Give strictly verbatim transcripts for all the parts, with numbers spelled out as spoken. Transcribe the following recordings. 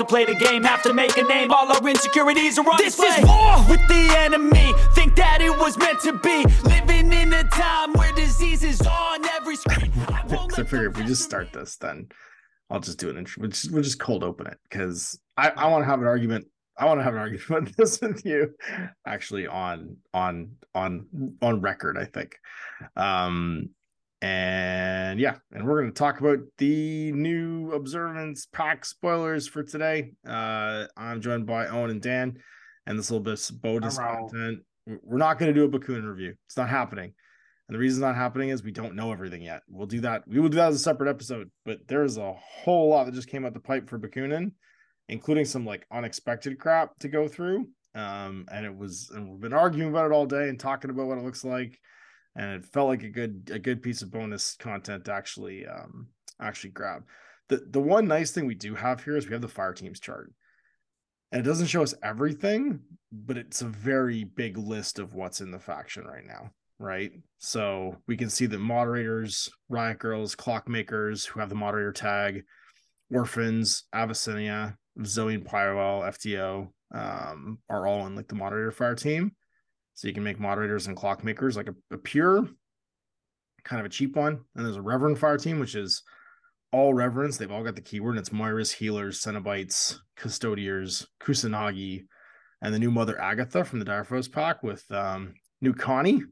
to play the game, have to make a name. All our insecurities are on this display. This is war with the enemy. Think that it was meant to be. Living in a time where disease is on every screen. I, I figure if we just start this, then I'll just do it. We'll just, we'll just cold open it because I, I want to have an argument. I want to have an argument about this with you, actually on on on on record. I think, um, and yeah, and we're going to talk about the new observance pack spoilers for today. Uh, I'm joined by Owen and Dan, and this little bit of bonus content. We're not going to do a Bakunin review. It's not happening. And the reason it's not happening is we don't know everything yet. We'll do that. We will do that as a separate episode, but there's a whole lot that just came out the pipe for Bakunin, including some like unexpected crap to go through. Um, and it was, and we've been arguing about it all day and talking about what it looks like. And it felt like a good, a good piece of bonus content to actually, um, actually grab. The, the one nice thing we do have here is we have the fire teams chart. And it doesn't show us everything, but it's a very big list of what's in the faction right now. Right, so we can see that moderators, Riot Girls, Clockmakers, who have the moderator tag, Orphans, Abyssinia, Zoe and Pyrewell, F T O, um, are all in like the moderator fire team. So you can make moderators and Clockmakers like a, a pure, kind of a cheap one. And there's a Reverend fire team, which is all Reverends. They've all got the keyword, and it's Moiras, Healers, Cenobites, Custodiers, Kusanagi, and the new Mother Agatha from the Direfrost pack with um, new Connie.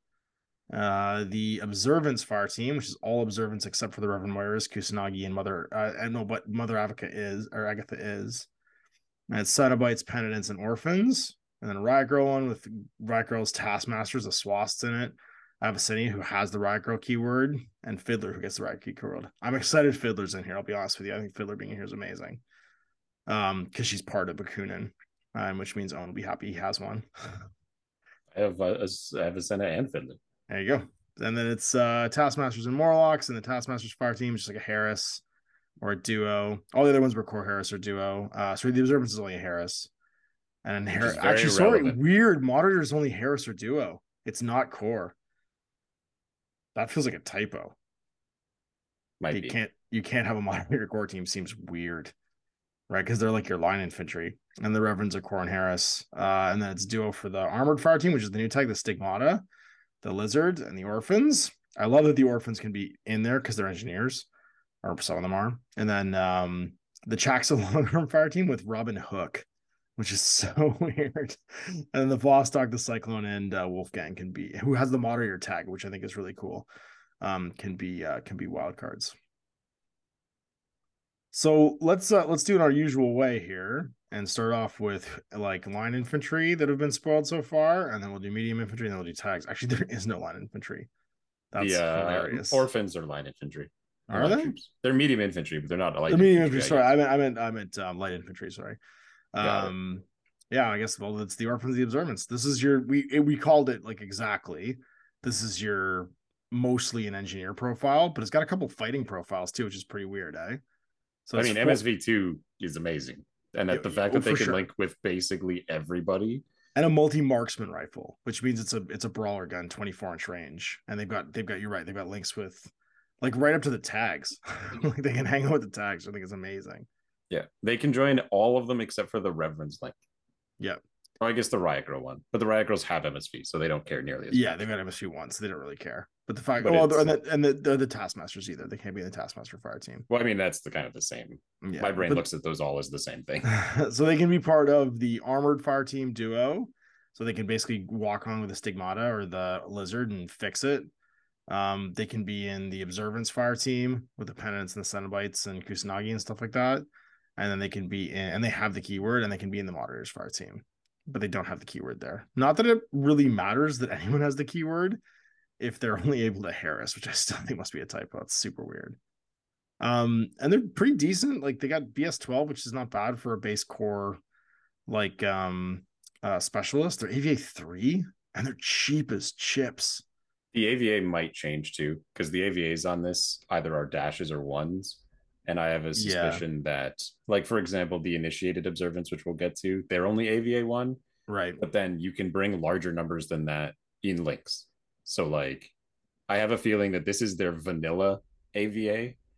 Uh, the Observance fire team, which is all Observance except for the Reverend Moiras, Kusanagi, and Mother. Uh, I know what Mother Agatha is, or Agatha is. And it's Cenobites, Penitents, and Orphans. And then a Riot Girl one with Riot Girl's Taskmasters, the Swasps in it. Abyssinia, who has the Riot Girl keyword, and Fiddler, who gets the Riot keyword. I'm excited Fiddler's in here. I'll be honest with you. I think Fiddler being here is amazing. Um, because she's part of Bakunin, um, which means Owen will be happy he has one. I have uh, Abyssinia and Fiddler. There you go. And then it's uh, Taskmasters and Morlocks, and the Taskmasters fire team is just like a Harris or a duo. All the other ones were core Harris or duo. Uh, so the Observance is only a Harris. And then Harris, actually, sorry, weird. Moderator is only Harris or duo. It's not core. That feels like a typo. Might you be. can't you can't have a moderator core team. Seems weird, right? Because they're like your line infantry, and the Reverends are core and Harris. Uh, and then it's duo for the armored fire team, which is the new tag, the Stigmata, the Lizard, and the Orphans. I love that the Orphans can be in there because they're engineers, or some of them are. And then um, the Chaxa long-arm fire team with Robin Hook, which is so weird. And then the Vostok, the Cyclone, and uh, Wolfgang can be, who has the moderator tag, which I think is really cool. Um, can be uh, can be wild cards. So let's uh, let's do it our usual way here and start off with like line infantry that have been spoiled so far, and then we'll do medium infantry, and then we'll do tags. Actually, there is no line infantry. That's the, uh, hilarious. Orphans are line infantry. Are they? Troops. They're medium infantry, but they're not light. They're medium infantry. Sorry, I meant I meant I meant um, light infantry. Sorry. Um, yeah, I guess. Well, it's the Orphans, the Observance. This is your we we called it like exactly. This is your mostly an engineer profile, but it's got a couple fighting profiles too, which is pretty weird, eh? So I mean, four... M S V two is amazing, and that yeah, the fact oh, that they can sure. link with basically everybody, and a multi-marksman rifle, which means it's a it's a brawler gun, twenty-four inch range, and they've got they've got you're right, they've got links with like right up to the tags, like they can hang out with the tags. I think it's amazing. Yeah, they can join all of them except for the Reverend's link. Yeah. Or I guess the Riot Girl one, but the Riot Girls have M S V, so they don't care nearly as yeah, much. they've got M S V once, so they don't really care. But the fact, but well, and the, and the, they're the Taskmasters either. They can't be in the Taskmaster fire team. Well, I mean, that's the kind of the same. Yeah, My brain but, looks at those all as the same thing. So they can be part of the armored fire team duo. So they can basically walk on with the Stigmata or the Lizard and fix it. Um, they can be in the Observance fire team with the Penitents and the Cenobites and Kusanagi and stuff like that. And then they can be in, and they have the keyword, and they can be in the Moderators fire team, but they don't have the keyword there. Not that it really matters that anyone has the keyword if they're only able to Harris, which I still think must be a typo. It's super weird. Um, and they're pretty decent. Like they got B S twelve, which is not bad for a base core, like um, uh, specialist. They're A V A three, and they're cheap as chips. The A V A might change too, because the A V As on this either are dashes or ones. And I have a suspicion yeah. that, like, for example, the Initiated Observance, which we'll get to, they're only A V A one. Right. But then you can bring larger numbers than that in links. So, like, I have a feeling that this is their vanilla A V A.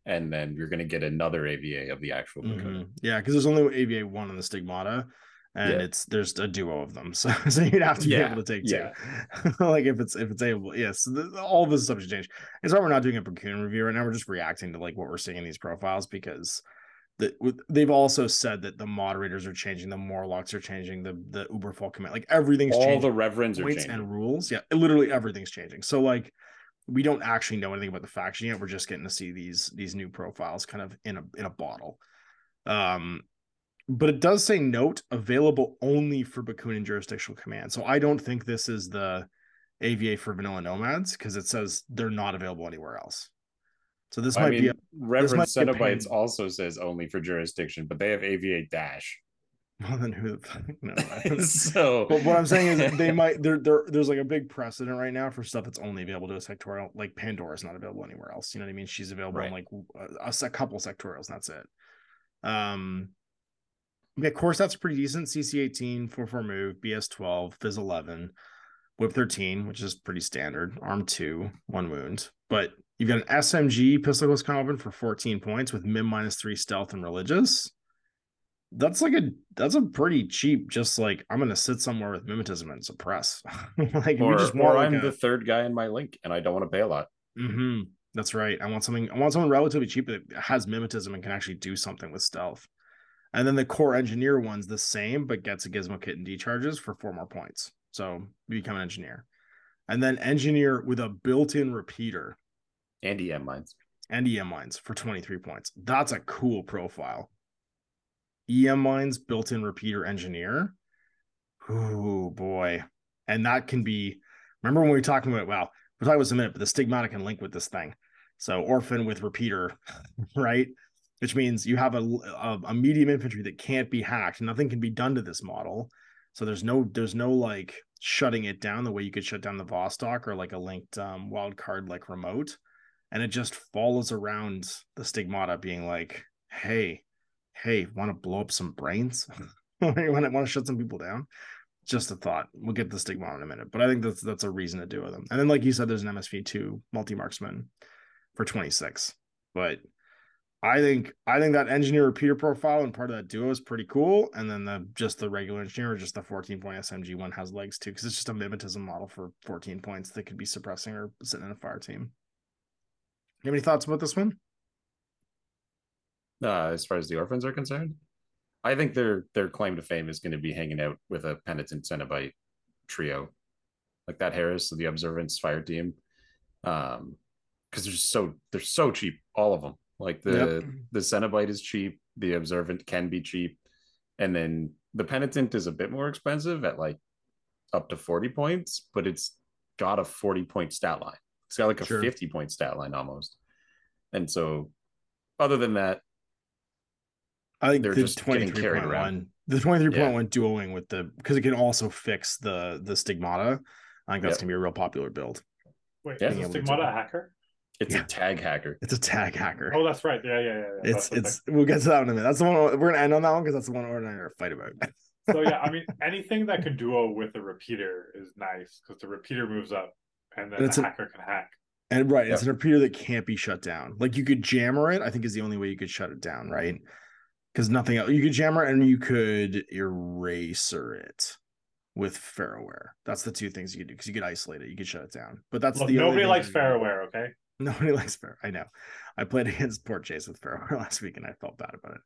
and then you're going to get another A V A of the actual Bakuna. Mm-hmm. Yeah, because there's only A V A one on the Stigmata, and yeah. it's there's a duo of them, so, so you'd have to yeah. be able to take yeah. two. Like if it's if it's able, yes, yeah, so all of this stuff should change. It's why we're not doing a Bakuna review right now. We're just reacting to like what we're seeing in these profiles because the, they've also said that the moderators are changing, the Morlocks are changing, the the Uberfall command, like everything's all changing. the reverends are changing and rules. Yeah, literally everything's changing. So like. We don't actually know anything about the faction yet. We're just getting to see these these new profiles kind of in a in a bottle. Um, but it does say note available only for Bakunin jurisdictional command. So I don't think this is the A V A for vanilla nomads because it says they're not available anywhere else. So this I might mean, be a, Reverend Cenobites also says only for jurisdiction, but they have A V A dash. Well, then who the fuck knows? So, but what I'm saying is they might there there there's like a big precedent right now for stuff that's only available to a sectorial. Like Pandora's not available anywhere else. You know what I mean? She's available right. in like a, a couple sectorials. And that's it. Um, yeah, course that's pretty decent. C C eighteen, four four move, B S twelve, Fizz eleven, Whip thirteen, which is pretty standard. Arm two, one wound. But you've got an S M G pistol close combat for fourteen points with mim minus three stealth and religious. That's like a that's a pretty cheap, just like I'm gonna sit somewhere with mimetism and suppress. Like or, we just want or like I'm a... the third guy in my link and I don't want to pay a lot. Mm-hmm. That's right. I want something, I want someone relatively cheap that has mimetism and can actually do something with stealth. And then the core engineer one's the same, but gets a gizmo kit and decharges for four more points. So you become an engineer. And then engineer with a built-in repeater. And E M mines. And E M mines for twenty-three points. That's a cool profile. E M mines, built-in repeater engineer. Oh boy. And that can be, remember when we were talking about, wow, we're talking about this in a minute, but the Stigmata can link with this thing. So Orphan with repeater, right? Which means you have a, a, a medium infantry that can't be hacked. Nothing can be done to this model. So there's no, there's no like shutting it down the way you could shut down the Vostok or like a linked um, wild card like remote. And it just follows around the Stigmata being like, hey, hey, want to blow up some brains? want to want to shut some people down? Just a thought. We'll get the Stigmata in a minute, but I think that's that's a reason to do with them. And then, like you said, there's an M S V two multi-marksman for twenty-six. But I think I think that engineer repeater profile and part of that duo is pretty cool. And then the just the regular engineer, or just the fourteen point S M G one has legs too, because it's just a mimetism model for fourteen points that could be suppressing or sitting in a fire team. You have any thoughts about this one? Uh, as far as the orphans are concerned, I think their their claim to fame is going to be hanging out with a penitent Cenobite trio, like that Harris of the Observance fire team, um, because they're so they're so cheap, all of them. Like the yep. the Cenobite is cheap, the Observant can be cheap, and then the Penitent is a bit more expensive at like up to forty points, but it's got a forty point stat line. It's got like a sure. fifty point stat line almost, and so other than that. I think they're the just twenty-three point one, the twenty-three point one yeah. duoing with the, because it can also fix the the Stigmata. I think that's yep. gonna be a real popular build. Wait, yeah. is a Stigmata a hacker? It's yeah. a tag hacker. It's a tag hacker. Oh, that's right. Yeah, yeah, yeah. yeah. It's it's. Thing. We'll get to that in a minute. That's the one we're gonna end on that one because that's the one we're gonna fight about. So yeah, I mean, anything that can duo with a repeater is nice because the repeater moves up, and then and the hacker an, can hack. And right, yep. it's an repeater that can't be shut down. Like you could jammer it. I think is the only way you could shut it down. Right. Because nothing else. You could jammer and you could eraser it with Ferroware. That's the two things you could do because you could isolate it. You could shut it down. But that's Look, the nobody likes Ferroware, okay? Nobody likes Ferroware. I know. I played against Port Chase with Ferroware last week and I felt bad about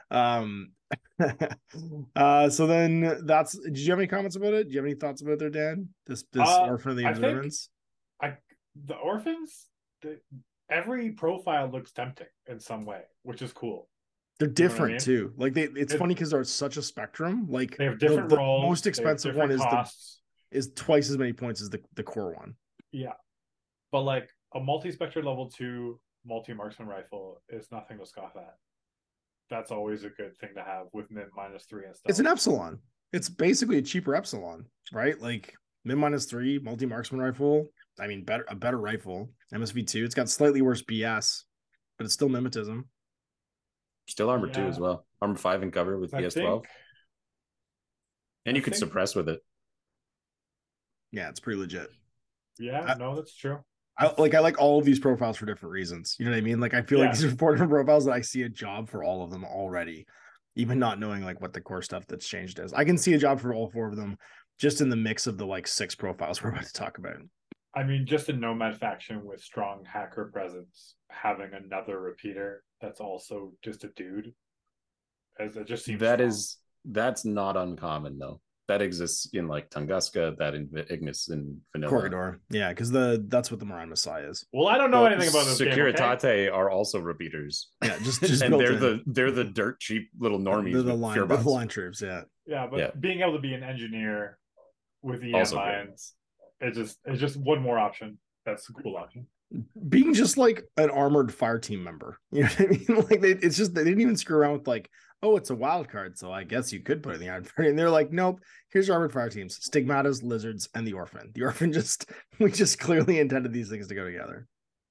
it. Um, uh, so then that's. Did you have any comments about it? Do you have any thoughts about it there, Dan? This this uh, Orphan of the Observance? I, think I the Orphans. The, every profile looks tempting in some way, which is cool. They're different you know I mean? too. Like they, it's it, funny because they're such a spectrum. Like they have different the, the roles. Most expensive one is costs. the is twice as many points as the, the core one. Yeah, but like a multi-spectre level two multi-marksman rifle is nothing to scoff at. That's always a good thing to have with min minus three and stuff. It's an Epsilon. It's basically a cheaper Epsilon, right? Like min minus three multi-marksman rifle. I mean, better a better rifle. M S V two. It's got slightly worse B S, but it's still mimetism. Still armor yeah. two as well. Armor five and cover with B S twelve. And you I could think... suppress with it. Yeah, it's pretty legit. Yeah, I... no, that's true. I like I like all of these profiles for different reasons. You know what I mean? Like I feel Yeah. like these are four different profiles that I see a job for all of them already, even not knowing like what the core stuff that's changed is. I can see a job for all four of them just in the mix of the like six profiles we're about to talk about. I mean, just a Nomad faction with strong hacker presence, having another repeater that's also just a dude, as it just seems That strong. is that's not uncommon though. That exists in like Tunguska, that in Ignis in vanilla. Corridor, yeah, because the that's what the Moran Messiah is. Well, I don't know Well, anything about this game. Okay? Securitate are also repeaters. Yeah, just just and built they're in. the they're the dirt cheap little normies. They're the with line, pure they're the bucks. line troops. Yeah, Yeah, but Yeah. being able to be an engineer with E M Also great. lines, it's just it's just one more option. That's a cool option. being just like an armored fire team member. You know what I mean? Like they, it's just they didn't even screw around with like, oh, it's a wild card, so I guess you could put it in the armored fire. And they're like, nope. Here's your armored fire teams: Stigmatas, Lizards, and the Orphan. The Orphan just we just clearly intended these things to go together.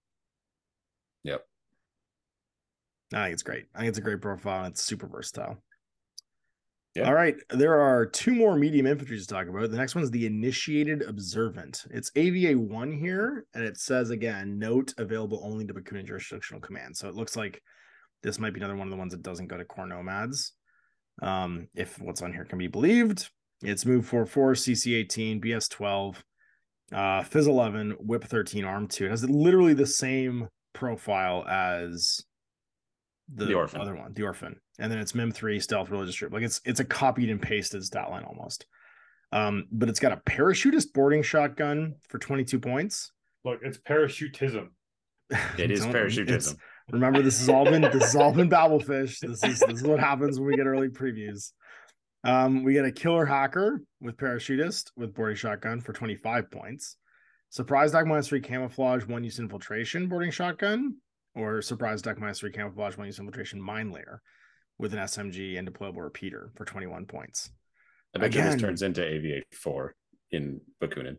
Yep. I think it's great. I think it's a great profile. And it's super versatile. Yeah. All right. There are two more medium infantry to talk about. The next one is the Initiated Observant. It's A V A one here, and it says again, note available only to Bakunin jurisdictional command. So it looks like this might be another one of the ones that doesn't go to core nomads. Um, if what's on here can be believed. It's move four four, C C eighteen, B S twelve, uh, Fizz eleven, Whip thirteen, Arm two. It has literally the same profile as the, The Orphan. other one, the Orphan. And then it's Mim three, Stealth, Religious Troop. Like it's it's a copied and pasted stat line almost. Um, but it's got a parachutist boarding shotgun for twenty-two points. Look, it's parachutism. It is Don't- parachutism. it's- Remember, this has all been this has all been Babelfish. This is this is what happens when we get early previews. Um, we get a killer hacker with parachutist with boarding shotgun for twenty-five points. Surprise deck minus three camouflage, one use infiltration boarding shotgun, or surprise deck minus three camouflage, one use infiltration mine layer with an S M G and deployable repeater for twenty-one points. I bet you Again- this turns into A V A four in Bakunin.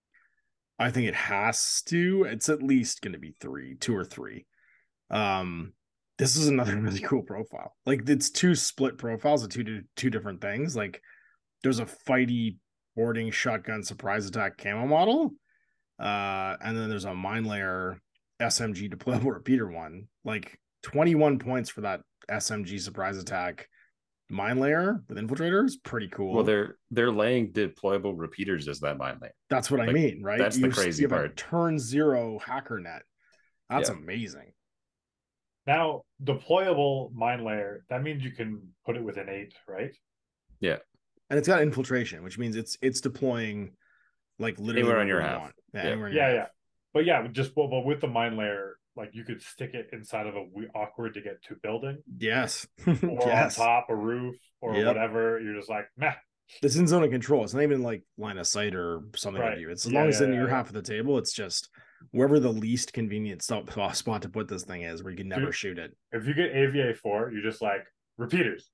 I think it has to. It's at least going to be three, two or three. Um, this is another really cool profile. Like it's two split profiles of two two different things. Like there's a fighty boarding shotgun surprise attack camo model, uh, and then there's a mine layer S M G deployable repeater one. Like twenty-one points for that S M G surprise attack mine layer with infiltrators. Pretty cool. Well, they're they're laying deployable repeaters as that mine layer. That's what I like, mean, right? that's the You- crazy you have a part. turn zero hacker net. That's Yeah. amazing. Now, deployable mine layer, that means you can put it with an eight, right? And it's got infiltration, which means it's it's deploying like literally Anywhere on wherever your you half. want. Yeah, Yeah. anywhere in your Yeah, half. yeah. But yeah, just but, but with the mine layer, like you could stick it inside of a we- awkward to get to building, Yes. or yes. on top a roof, or Yep. whatever. You're just like, meh. It's in zone of control. It's not even like line of sight or something Right. with you. It's as Yeah, long as it's yeah, in yeah, your yeah. half of the table, it's just wherever the least convenient stop, spot to put this thing is where you can never Dude. shoot it. If you get A V A four, you're just like repeaters.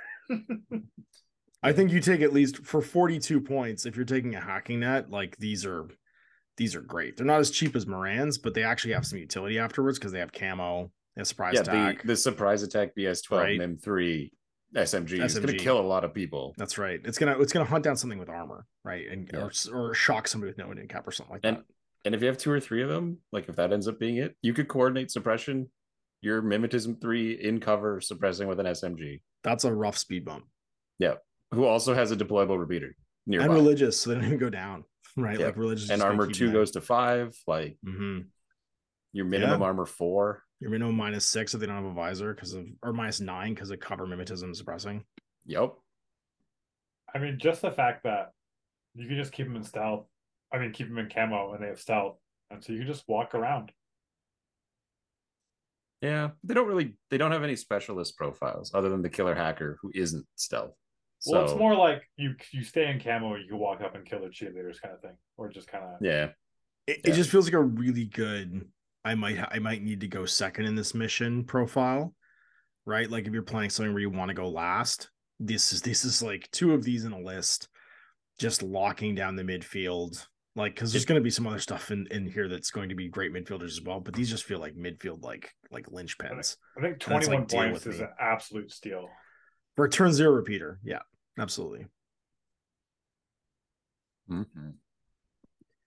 I think you take at least for forty-two points. If you're taking a hacking net, like these are these are great. They're not as cheap as Moran's, but they actually have some utility afterwards because they have camo, they have surprise Yeah, attack. the, the surprise attack B S twelve Right. M three S M G is going S M G. to kill a lot of people. That's right. It's gonna it's gonna hunt down something with armor, right? And Yeah. or, or shock somebody with no cap or something like And that. and if you have two or three of them, like if that ends up being it, you could coordinate suppression. Your mimetism three in cover suppressing with an S M G. That's a rough speed bump. Who also has a deployable repeater nearby. And religious, so they don't even go down, right? Yeah. Like religious. And armor two goes to five. Like Mm-hmm. your minimum Yeah. armor four. Your minimum minus six if they don't have a visor because of, or minus nine because of cover mimetism suppressing. Yep. I mean, just the fact that you can just keep them in stealth. I mean, keep them in camo and they have stealth, and so you can just walk around. Yeah. They don't really they don't have any specialist profiles other than the killer hacker who isn't stealth. So Well, it's more like you you stay in camo, you can walk up and kill their cheerleaders, kind of thing, or just kind of. yeah. It, Yeah. it just feels like a really good. I might ha- I might need to go second in this mission profile, right? Like if you're playing something where you want to go last, this is this is like two of these in a list, just locking down the midfield. Like because there's going to be some other stuff in, in here that's going to be great midfielders as well, but these just feel like midfield like like linchpins I think that's twenty-one like, deal points with is me. an absolute steal. for a turn zero repeater. Yeah, absolutely. Mhm.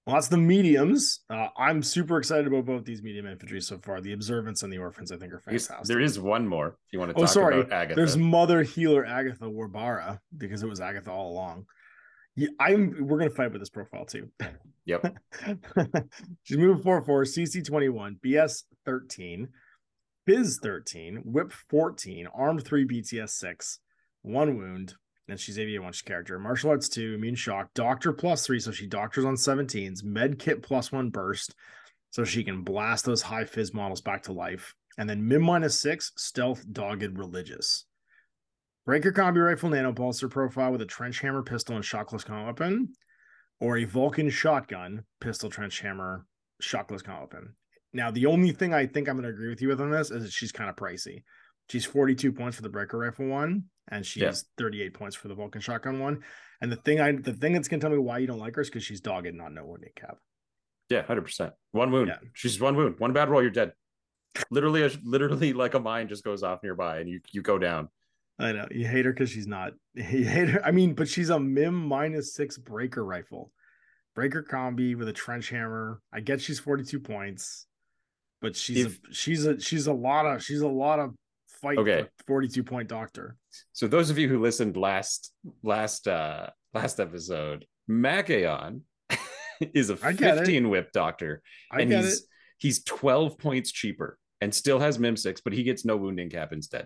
Well, that's the mediums. Uh, I'm super excited about both these medium infantry so far. The Observants and the Orphans, I think, are fantastic. There is one more if you want to oh, talk sorry. about Agatha. There's Mother Healer Agatha Warbara, because it was Agatha all along. Yeah, I'm. We're gonna fight with this profile too. Yep. She's moving four four, C C twenty-one, B S thirteen, Biz thirteen, Whip fourteen, Armed three, B T S six, one wound. And she's A V A one character. Martial Arts two, Immune Shock, Doctor plus three, so she doctors on seventeens, Med Kit plus one burst, so she can blast those high fizz models back to life. And then Mim minus six, Stealth, Dogged, Religious. Breaker Combi Rifle Nanopulsar profile with a Trench Hammer pistol and Shockless Combat Weapon, or a Vulcan Shotgun pistol, Trench Hammer, Shockless Combat Weapon. Now, the only thing I think I'm going to agree with you with on this is that she's kind of pricey. She's forty-two points for the Breaker Rifle one, and she's yeah. thirty-eight points for the Vulcan Shotgun one. And the thing I the thing that's gonna tell me why you don't like her is because she's dogged, not no wounding cap. Yeah, one hundred percent. One wound. Yeah. She's one wound. One bad roll, you're dead. Literally, a, literally like a mine just goes off nearby and you you go down. I know. You hate her because she's not. You hate her. I mean, but she's a Mim minus six Breaker Rifle. Breaker Combi with a Trench Hammer. I get she's forty-two points, but she's if, a, she's a she's a lot of she's a lot of fight okay. for forty-two point doctor. So those of you who listened last last uh last episode, Machaon is a fifteen whip doctor, I and get he's it. he's twelve points cheaper and still has Mim six, but he gets no wounding cap instead.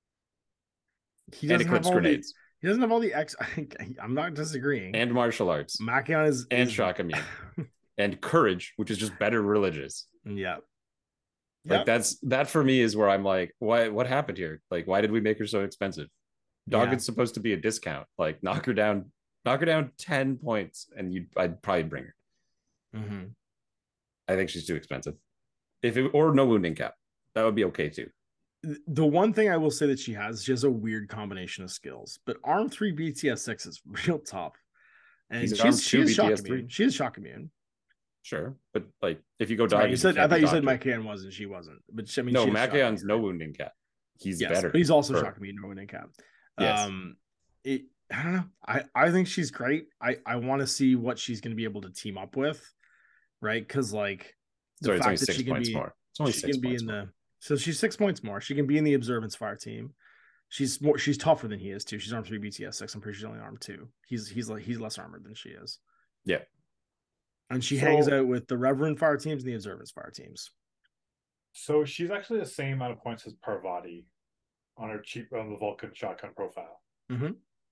He and equips grenades. The, he doesn't have all the X. I'm not disagreeing. And martial arts. Machaon is and is... shock immune. And courage, which is just better religious. Yeah. Like yep. that's that for me is where I'm like, why what happened here? Like, why did we make her so expensive? Dogged's yeah. supposed to be a discount. Like, knock her down, knock her down ten points, and you'd I'd probably bring her. Mm-hmm. I think she's too expensive. If it or no wounding cap, that would be okay too. The one thing I will say that she has, she has a weird combination of skills, but Arm three B T S six is real tough. And He's she's she is shock three. immune. She is shock immune. Sure, but like if you go down, right, you said I thought you said Machaon wasn't. She wasn't. But I mean, no, Machaon's no wounding cap. He's yes, better. But he's also shock immune, no wounding cap. Yes. Um, it, I don't know. I I think she's great. I I want to see what she's going to be able to team up with, right? Because like the Sorry, fact it's only that six she can points be, more. It's only she six can be points in more. the so she's six points more. She can be in the Observance Fire team. She's more. She's tougher than he is too. She's armed three B T S six. I'm pretty sure she's only armed two. He's he's like he's less armored than she is. Yeah. And she so, hangs out with the Reverend Fire teams and the Observance Fire teams. So she's actually the same amount of points as Parvati on her cheap on the Vulcan shotgun profile. Mm-hmm.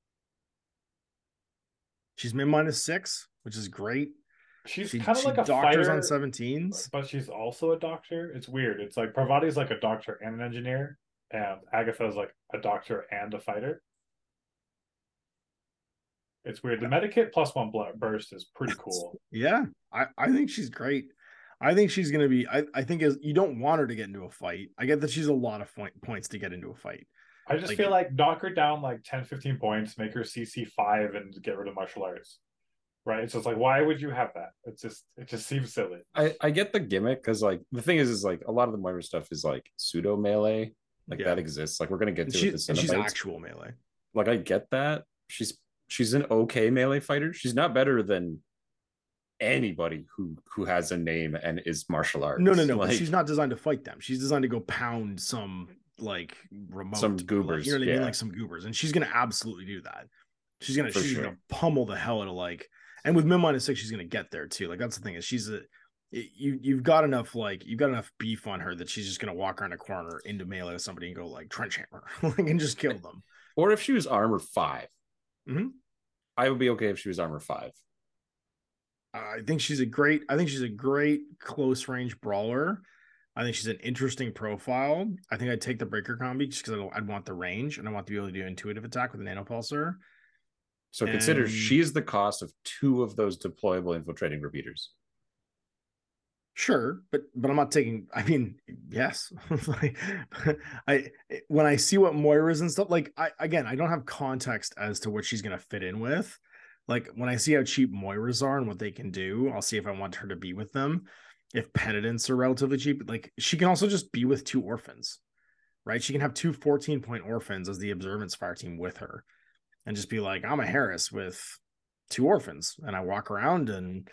She's min minus six, which is great. She's she, kind of she like a doctors fighter, on seventeens, but she's also a doctor. It's weird. It's like Parvati's like a doctor and an engineer, and Agatha's like a doctor and a fighter. It's weird. The Medikit plus one burst is pretty cool. Yeah, I, I think she's great. I think she's going to be, I, I think is you don't want her to get into a fight. I get that she's a lot of point, points to get into a fight. I just like, feel like knock her down like ten, fifteen points, make her C C five and get rid of martial arts. Right? It's just like, why would you have that? It's just, it just seems silly. I, I get the gimmick because like the thing is, is like a lot of the Moira stuff is like pseudo melee. Like yeah. that exists. Like we're going to get to she, it. With the she's actual melee. Like I get that. She's, she's an okay melee fighter. She's not better than anybody who who has a name and is martial arts. No, no, no. Like, she's not designed to fight them. She's designed to go pound some like remote, some goobers. Like, you know what I yeah. mean? Like some goobers, and she's gonna absolutely do that. She's gonna For she's sure. gonna pummel the hell out of like, and with min minus six, she's gonna get there too. Like that's the thing is she's a you you've got enough like you've got enough beef on her that she's just gonna walk around a corner into melee with somebody and go like trench hammer like and just kill them. Or if she was armor five, mm-hmm. I would be okay if she was armor five. I think she's a great. I think she's a great close range brawler. I think she's an interesting profile. I think I'd take the breaker combi just because I'd want the range and I want to be able to do intuitive attack with a nanopulsar. So and... consider she's the cost of two of those deployable infiltrating repeaters. Sure, but but I'm not taking. I mean, yes. like, I when I see what Moira's and stuff like, I again, I don't have context as to what she's gonna fit in with. Like when I see how cheap Moiras are and what they can do, I'll see if I want her to be with them. If penitents are relatively cheap, like she can also just be with two orphans, right? She can have two fourteen point orphans as the Observance Fire team with her and just be like, I'm a Harris with two orphans and I walk around and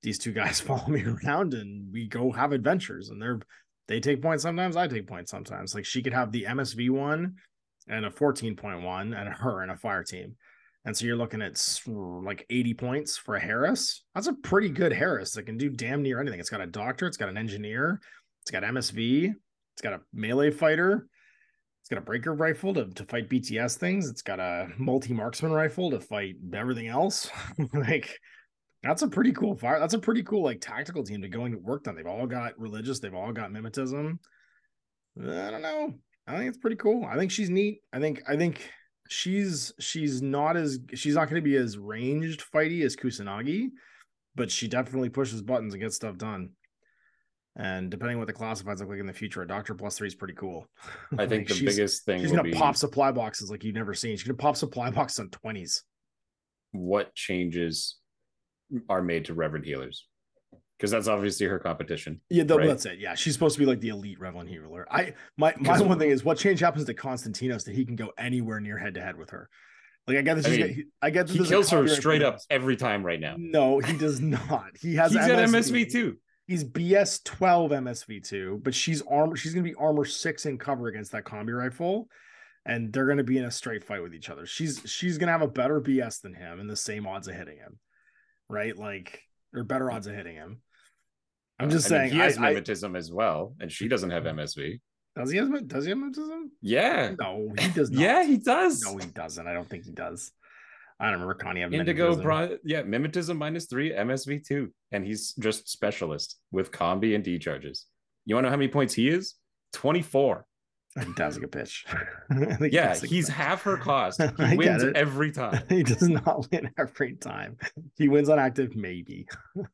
these two guys follow me around and we go have adventures, and they're they take points sometimes, I take points sometimes. Like she could have the M S V one and a fourteen point one and her and a fire team. And so you're looking at like eighty points for a Harris. That's a pretty good Harris that can do damn near anything. It's got a doctor, it's got an engineer, it's got M S V, it's got a melee fighter, it's got a breaker rifle to, to fight B T S things, it's got a multi-marksman rifle to fight everything else. Like, that's a pretty cool fire. That's a pretty cool like tactical team to go and work on. They've all got religious, they've all got mimetism. I don't know. I think it's pretty cool. I think she's neat. I think I think she's she's not as she's not going to be as ranged fighty as Kusanagi, but she definitely pushes buttons and gets stuff done. And depending on what the classifieds look like in the future, a Doctor plus three is pretty cool. I think Like, the biggest thing she's will gonna be pop supply boxes like you've never seen. She's gonna pop supply boxes on twenties. what changes are made to Reverend Healers, because that's obviously her competition. Yeah, though, right? that's it. Yeah, she's supposed to be like the elite Reverend healer. I my my 'Cause- one thing is what change happens to Konstantinos that he can go anywhere near head to head with her. Like I get this. I I, mean, I get this. He kills her straight up every time right now. No, he does not. He has He's at M M S S V too. He's B S twelve M S V two, but she's armor. She's gonna be armor six in cover against that combi rifle, and they're gonna be in a straight fight with each other. She's she's gonna have a better B S than him and the same odds of hitting him, right? Like or better odds of hitting him. I'm just I mean, saying he has I, I, mimetism as well, and she doesn't have M S V. does he have does he have mimetism? Yeah, No, he does not. yeah, he does. No, he doesn't. I don't think he does. I don't remember Connie having Indigo, mimetism. bro- yeah, mimetism minus three, M S V two, and he's just specialist with combi and D charges. You want to know how many points he is? twenty-four. I think that's a good pitch. I think Yeah, that's a good he's pitch. half her cost. I He get wins it. every time. He does not win every time. He wins on active, maybe.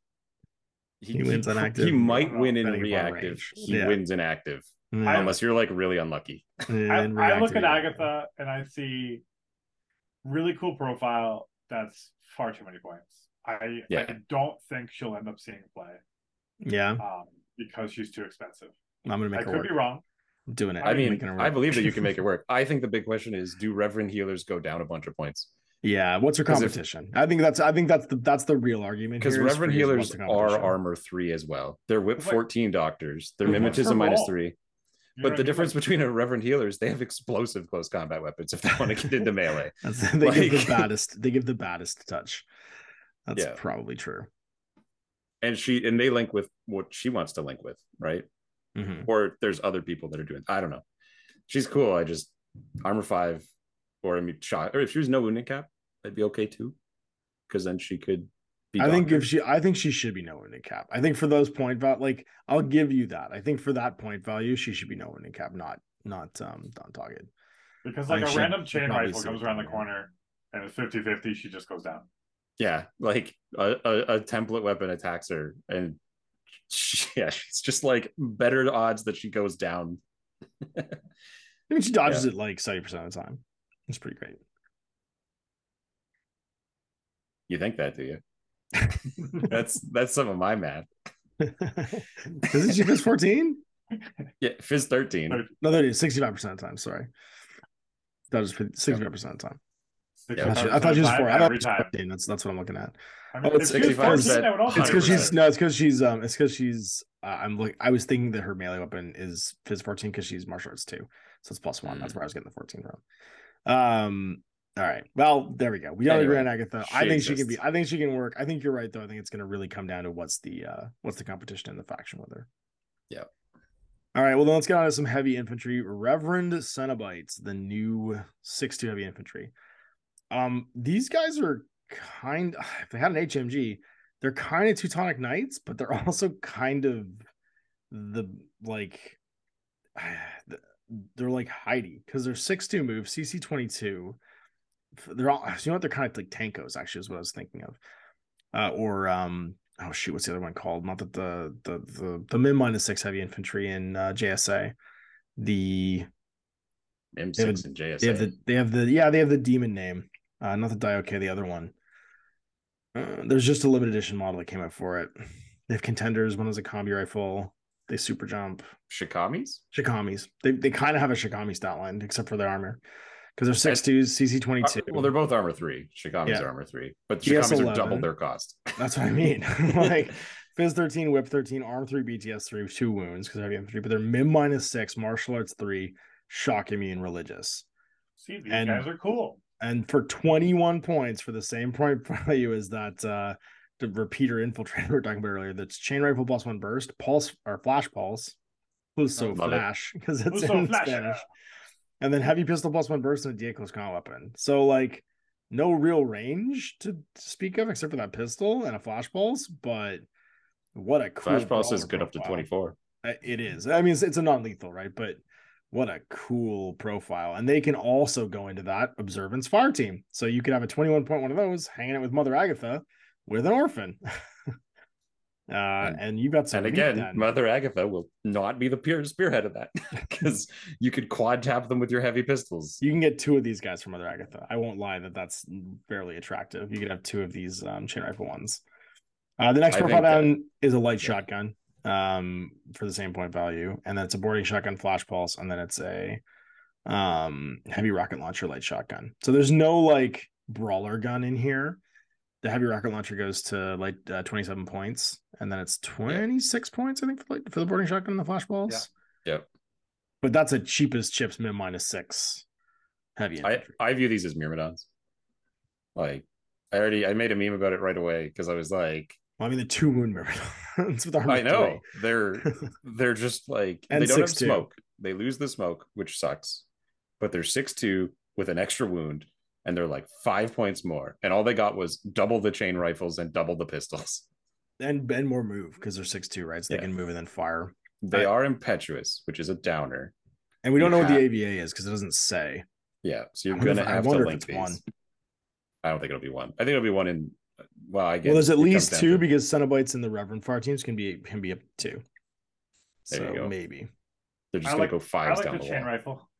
He, He wins on active. He might win in Depending upon reactive. range. He Yeah. wins in active, Yeah. unless you're like really unlucky. I, In I look reactive, at yeah. Agatha and I see really cool profile. That's far too many points. I Yeah. I don't think she'll end up seeing play Yeah, um, because she's too expensive. I'm gonna make I her could work. be wrong. I'm doing it. I I'm mean, making her work. I believe that you can make it work. I think the big question is, do Reverend Healers go down a bunch of points? Yeah, what's her 'Cause if- competition? I think that's I think that's the that's the real argument. Because here is Reverend for you is Healers what's the are competition. armor three as well. They're whip It's like- fourteen doctors. They're What's her mimetism minus role? three. You know But what the I mean? difference Like, between a Reverend Healers, they have explosive close combat weapons if they want to get into melee. That's, they give the like- baddest. They give the baddest touch. That's Yeah. probably true. And she and they link with what she wants to link with, right? Mhm. Or there's other people that are doing. I don't know. She's cool. I just armor five, or I mean shot. Or if she was no wounding cap, that'd be okay too. Because then she could be. I think doctor. if she, I think she should be no winning cap. I think for those point value, like I'll give you that. I think for that point value, she should be no winning cap, not not um on target. because I like a think she- random she chain probably rifle still comes around the can, yeah. corner and it's fifty fifty, she just goes down. Yeah, like a, a, a template weapon attacks her, and she, yeah, she's just like better odds that she goes down. I mean, she dodges it like seventy percent of the time. It's pretty great. You think that, do you? that's that's some of my math. Isn't she Fizz fourteen? Yeah, Fizz thirteen. No, that is sixty-five percent of the time. Sorry. That is sixty-five percent of the time. Yeah, I thought she- I sixty-five thought she was percent four. I thut every it was time. fourteen. That's that's what I'm looking at. I mean, Oh, it's if she was sixty-five percent. fourteen, I would also It's because agree with she's her. no. It's because she's um. It's because she's. Uh, I'm like. I was thinking that her melee weapon is Fizz fourteen because she's martial arts two, so it's plus one. That's where I was getting the fourteen from. Um. All right. Well, there we go. We all agree Anyway, on Agatha. she I think she can be. exists. I think she can work. I think you're right though. I think it's going to really come down to what's the uh what's the competition in the faction with her. Yeah. All right. Well, then let's get on to some heavy infantry. Reverend Cenobites, the new six two heavy infantry. Um, these guys are kind. If they had an H M G, they're kind of Teutonic Knights, but they're also kind of the like they're like Heidi because they're six two move, C C twenty-two. They're all, you know what, they're kind of like Tankos, actually, is what I was thinking of. Uh, or um, oh shoot, what's the other one called? Not that the the the the min minus six heavy infantry in uh, J S A. The M They have six and J S they A. have the they have the yeah they have the demon name. Uh, not the Daioke, the other one. Uh, there's just a limited edition model that came out for it. They have contenders. One is a combi rifle. They super jump. Shikamis? Shikamis. They they kind of have a Shikami stat line except for their armor. because they're six twos, C C twenty-two. Well, they're both armor three. Shikami's Yeah. armor three, but B S Shikami's are eleven. double their cost. That's what I mean. Like Fizz thirteen, Whip thirteen, Arm three, B T S three, two wounds because I have infantry, but they're Mim minus six, martial arts three, shock immune, religious. See, these And- guys are cool. And for twenty-one points for the same point value as that uh the repeater infiltrator we were talking about earlier, that's chain rifle plus one burst, pulse or flash pulse, Pluso Love it. flash, because it's Pluso in flash. Spanish. And then heavy pistol plus one burst and a D A close combat weapon. So like no real range to, to speak of except for that pistol and a flash pulse, but what a cool Flash Pulse is brawler good up to profile. twenty-four. Uh, It is. I mean, it's, it's a non-lethal, right? But what a cool profile. And they can also go into that Observance Fire Team. So you could have a twenty-one point one of those hanging out with Mother Agatha with an orphan. uh, and, and you've got some. And meat again, then. Mother Agatha will not be the pure spearhead of that because you could quad tap them with your heavy pistols. You can get two of these guys from Mother Agatha. I won't lie that that's fairly attractive. You could have two of these um, chain rifle ones. Uh, the next I profile think that- down is a light yeah. shotgun um, for the same point value, and then it's a boarding shotgun, flash pulse, and then it's a um, heavy rocket launcher, light shotgun. So there's no like brawler gun in here. The heavy rocket launcher goes to like uh, twenty-seven points, and then it's twenty-six points, I think, for, like, for the boarding shotgun and the flash pulse. Yeah. Yep. But that's a cheapest chips min minus six heavy I, infantry. I view these as Myrmidons. Like, I already I made a meme about it right away because I was like, Well, I mean, the two wound myrmidons with armor I know three. they're they're just like And they don't have six two. smoke. They lose the smoke, which sucks. But they're six two with an extra wound, and they're like five points more. And all they got was double the chain rifles and double the pistols. and and more move because they're six two, right? So they Yeah. can move and then fire. They Uh, are impetuous, which is a downer. And we don't You know what have- the A V A is because it doesn't say. Yeah, so I you're wonder gonna if- I have to wonder if link it's these. one. I don't think it'll be one. I think it'll be one in. Well, I guess Well, there's at it comes least down two to- because Cenobites and the Reverend Fire teams can be can be up to two. There you So go. maybe. They're just I gonna like, go I fives like down the the chain wall. rifle.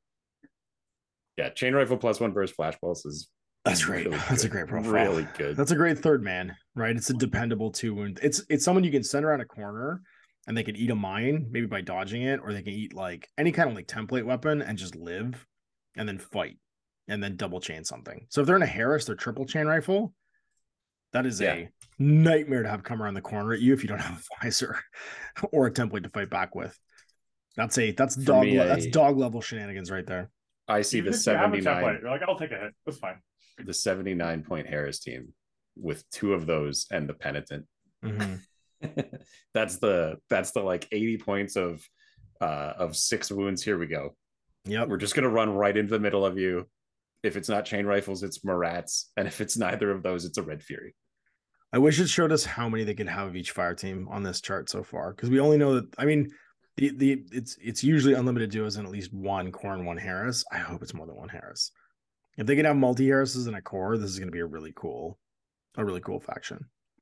Yeah, chain rifle plus one burst flash pulse is That's great. really That's a good. great profile. Really good. That's a great third man, right? It's a dependable two wound. It's it's someone you can send around a corner and they can eat a mine, maybe by dodging it, or they can eat like any kind of like template weapon and just live and then fight and then double chain something. So if they're in a Harris, they're triple chain rifle. That is Yeah. a nightmare to have come around the corner at you if you don't have a visor or a template to fight back with. That's a that's For dog me, le- that's I- dog level shenanigans right there. I see Even the if you have a seventy-nine template, you're like, I'll take a hit. That's fine. the seventy-nine point Harris team with two of those and the penitent. Mhm. that's the that's the like eighty points of uh of six wounds. Here we go. Yep. We're just gonna run right into the middle of you. If it's not chain rifles, it's Marats, and if it's neither of those, it's a Red Fury. I wish it showed us how many they could have of each fire team on this chart so far, because we only know that. I mean, the the it's it's usually unlimited duos and at least one core and one Harris. I hope it's more than one Harris. If they can have multi Harrises in a core, this is going to be a really cool, a really cool faction.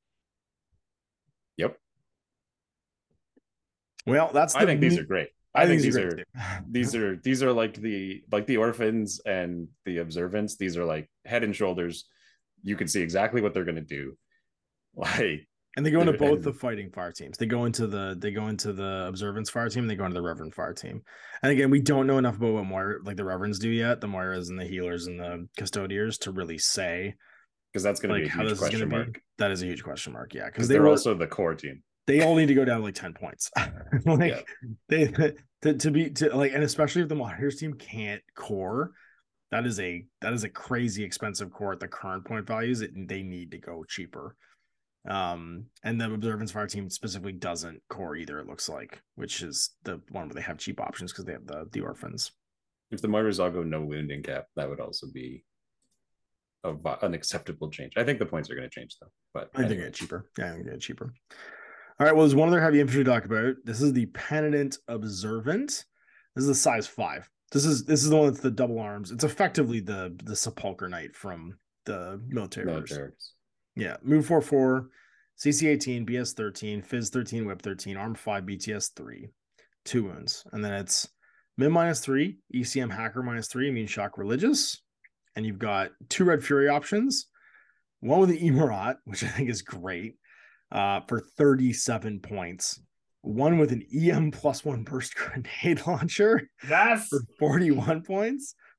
Yep. Well, that's the I think these meat- are great. I, I think these these are are great. these are these are like the like the orphans and the observants. These are like head and shoulders. You can see exactly what they're gonna do. Like And they go into They're- both and- the fighting fire teams. They go into the they go into the observance fire team. They go into the reverend fire team. And again, we don't know enough about what Moira, like the reverends do yet. The Moiras and the healers and the custodiers to really say because that's gonna like be a how huge this is going question to mark. be. That is a huge question mark. Yeah, Because because they they're were also the core team. they all need to go down to like ten points. like Yeah. they to, to be to like, and especially if the Moderators team can't core, that is a that is a crazy expensive core at the current point values. It, they need to go cheaper. Um, and the observance fire team specifically doesn't core either, it looks like, which is the one where they have cheap options because they have the the orphans. If the Moiras all go no wounding cap, that would also be a, an acceptable change. I think the points are going to change though. But I think anyway. they get cheaper. Yeah, I think they get cheaper. All right. Well, there's one other heavy infantry to talk about. This is the Penitent Observant. This is the size five. This is this is the one that's the double arms. It's effectively the the Sepulchre Knight from the military. No orders. jerks. Yeah. Move four four, C C eighteen, B S thirteen, Fizz thirteen, Whip thirteen, Arm five, B T S three, two wounds, and then it's Min minus three, E C M Hacker minus three, Immune Shock Religious, and you've got two Red Fury options. One with the Emirat, which I think is great, uh, for thirty-seven points. One with an E M plus one burst grenade launcher Yes. for forty-one points.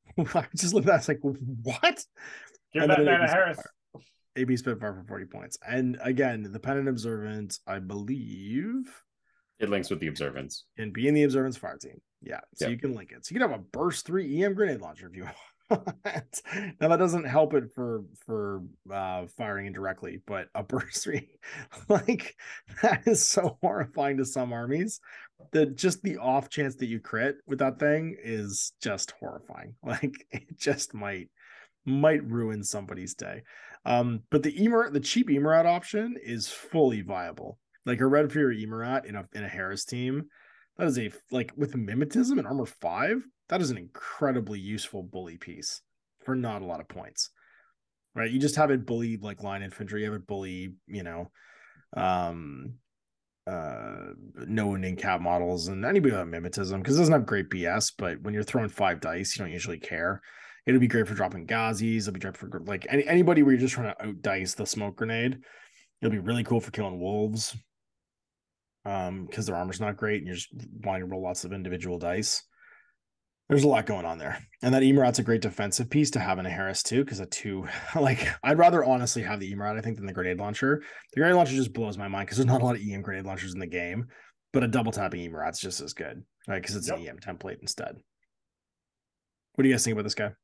I just looked at that, it's like, what? Give And that then man A a B Harris. Spitfire. A B Spitfire for forty points. And again, the Pennant Observant, I believe, It links with the observance. can be in the Observance fire team. Yeah. So Yeah. you can link it. So you can have a burst three E M grenade launcher if you want. Now that doesn't help it for for uh firing indirectly, but a burst three, like that is so horrifying to some armies that just the off chance that you crit with that thing is just horrifying. Like it just might might ruin somebody's day. Um, but the Emerat, the cheap Emerat option is fully viable. Like a Red Fury Emerat in a in a Harris team, that is a like with mimetism and armor five, that is an incredibly useful bully piece for not a lot of points. Right? You just have it bully like line infantry, you have it bully, you know, um uh no in cab models and anybody with mimetism, because it doesn't have great B S, but when you're throwing five dice, you don't usually care. It'll be great for dropping Gazis. It'll be great for like any, anybody where you're just trying to out dice the smoke grenade. It'll be really cool for killing wolves. Um, because their armor's not great and you're just wanting to roll lots of individual dice. There's a lot going on there. And that Emerat's a great defensive piece to have in a Harris too, because a two, like I'd rather honestly have the Emerat, I think, than the grenade launcher. The grenade launcher just blows my mind because there's not a lot of E M grenade launchers in the game, but a double tapping Emerat's just as good, right? Because it's yep. an E M template instead. What do you guys think about this guy?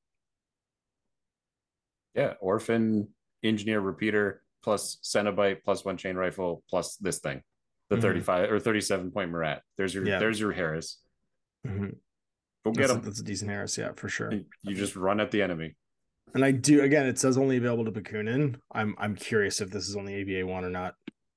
Yeah, Orphan, Engineer Repeater, plus Cenobite, plus one chain rifle, plus this thing. The mm-hmm. thirty-five or thirty-seven point Murat. There's your yeah. there's your Harris. Mm-hmm. Go get that's him. A, that's a decent Harris, yeah, for sure. You just run at the enemy. And I do again, it says only available to Bakunin. I'm I'm curious if this is only A V A one or not.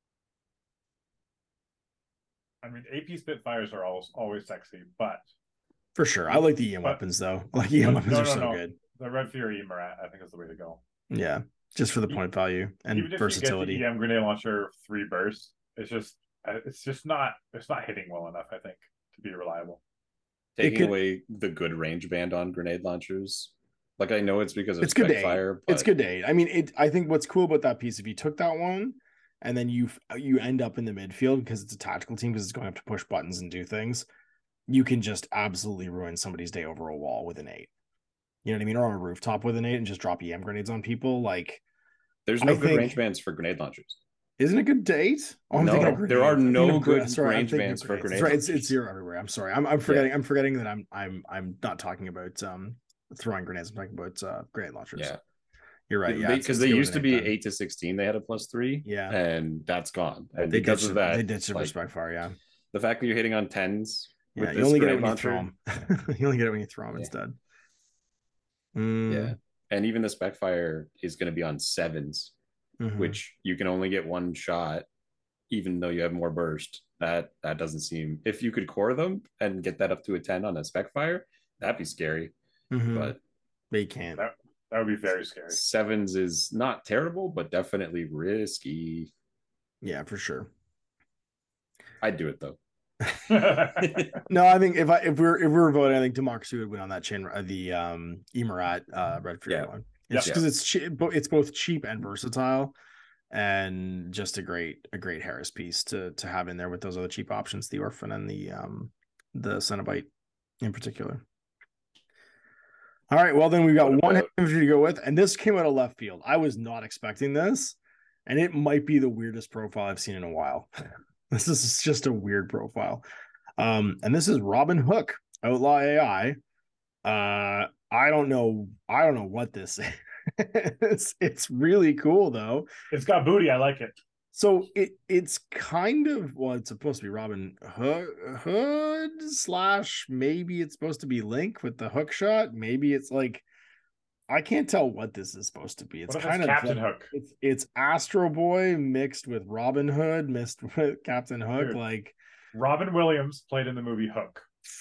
I mean, A P Spitfires are always always sexy, but for sure. I like the E M but, weapons though. Like E M weapons no, are no, so no. good. The Red Fury Murat, I think, is the way to go. Yeah, just for the point value and Even if versatility. You get the E M grenade launcher three bursts. It's just it's just not it's not hitting well enough, I think, to be reliable. Taking could, away the good range band on grenade launchers. Like I know it's because of it's good fire. But... It's good to eight. I mean, it. I think what's cool about that piece, if you took that one and then you you end up in the midfield because it's a tactical team because it's going up to push buttons and do things, you can just absolutely ruin somebody's day over a wall with an eight. You know what I mean? Or on a rooftop with an eight and just drop E M grenades on people. Like, there's no I good think, range bands for grenade launchers. Isn't it good date? Oh, no, there are no good sorry, range bands for grenades. Right, it's it's zero everywhere. I'm sorry. I'm I'm forgetting. Yeah. I'm forgetting that I'm I'm I'm not talking about um throwing grenades. I'm talking about uh, grenade launchers. Yeah, you're right. Yeah, because they, they used to be eight to sixteen. They had a plus three. Yeah, and that's gone. And they because ditched, of that, they ditched like, respect fire. Yeah, the fact that you're hitting on tens. Yeah, you only get it when launcher, you throw them. You only get it when you throw them yeah. instead. Mm. Yeah, and even the spec fire is going to be on sevens, mm-hmm. which you can only get one shot, even though you have more burst. That that doesn't seem. If you could core them and get that up to a ten on a spec fire, that'd be scary. Mm-hmm. But they can't. That, that would be very scary. Sevens is not terrible, but definitely risky. Yeah, for sure. I'd do it though. No, I think if I if we're if we we're voting, I think Democracy would win on that chain. Uh, the um Emerat uh Red Fury yeah. one. It's because yeah. it's che- it's both cheap and versatile, and just a great a great Harris piece to to have in there with those other cheap options, the Orphan and the um the Cenobite in particular. All right, well then we've got one infantry to go with, and this came out of left field. I was not expecting this, and it might be the weirdest profile I've seen in a while. This is just a weird profile. Um, and this is Robin Hook, Outlaw A I. Uh, I don't know. I don't know what this is. it's, it's really cool though. It's got booty. I like it. So it it's kind of, well, it's supposed to be Robin Hood, Hood slash maybe it's supposed to be Link with the hook shot. Maybe it's like, I can't tell what this is supposed to be. It's kind of Captain like, Hook. It's it's Astro Boy mixed with Robin Hood, mixed with Captain Hook. Dude, like Robin Williams played in the movie Hook,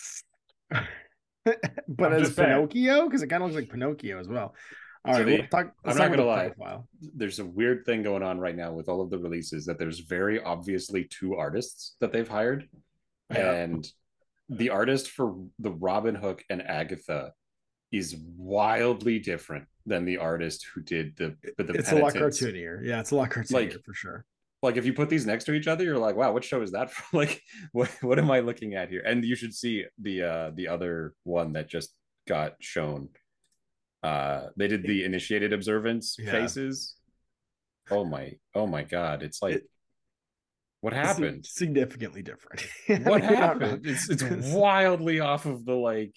but I'm as Pinocchio, because it kind of looks like Pinocchio as well. All so right, the, we'll talk, I'm not gonna lie. Profile. There's a weird thing going on right now with all of the releases that there's very obviously two artists that they've hired, yeah. and the artist for the Robin Hook and Agatha is wildly different than the artist who did the the it's Penitence. A lot cartoonier. Yeah, it's a lot cartoonier like, for sure. Like if you put these next to each other, you're like, wow, what show is that from? Like, what what am I looking at here? And you should see the uh the other one that just got shown Uh, they did the initiated observance Yeah. faces. Oh my, oh my god! It's like, It- what happened? Significantly different. What You're not wrong. happened? It's it's wildly off of the like.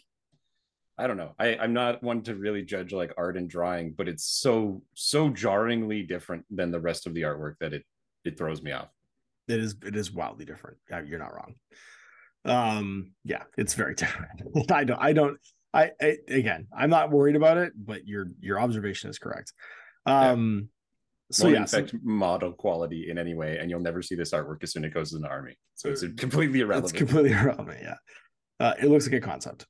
I don't know. I I'm not one to really judge like art and drawing, but it's so so jarringly different than the rest of the artwork that it it throws me off. It is it is wildly different. Yeah, you're not wrong. Um, yeah, it's very different. I don't I don't I, I again I'm not worried about it, but your your observation is correct. Um yeah. so Won't yeah, affect so, model quality in any way, and you'll never see this artwork as soon as it goes in the army. So it's completely irrelevant. It's completely irrelevant, yeah. Uh, it looks like a concept.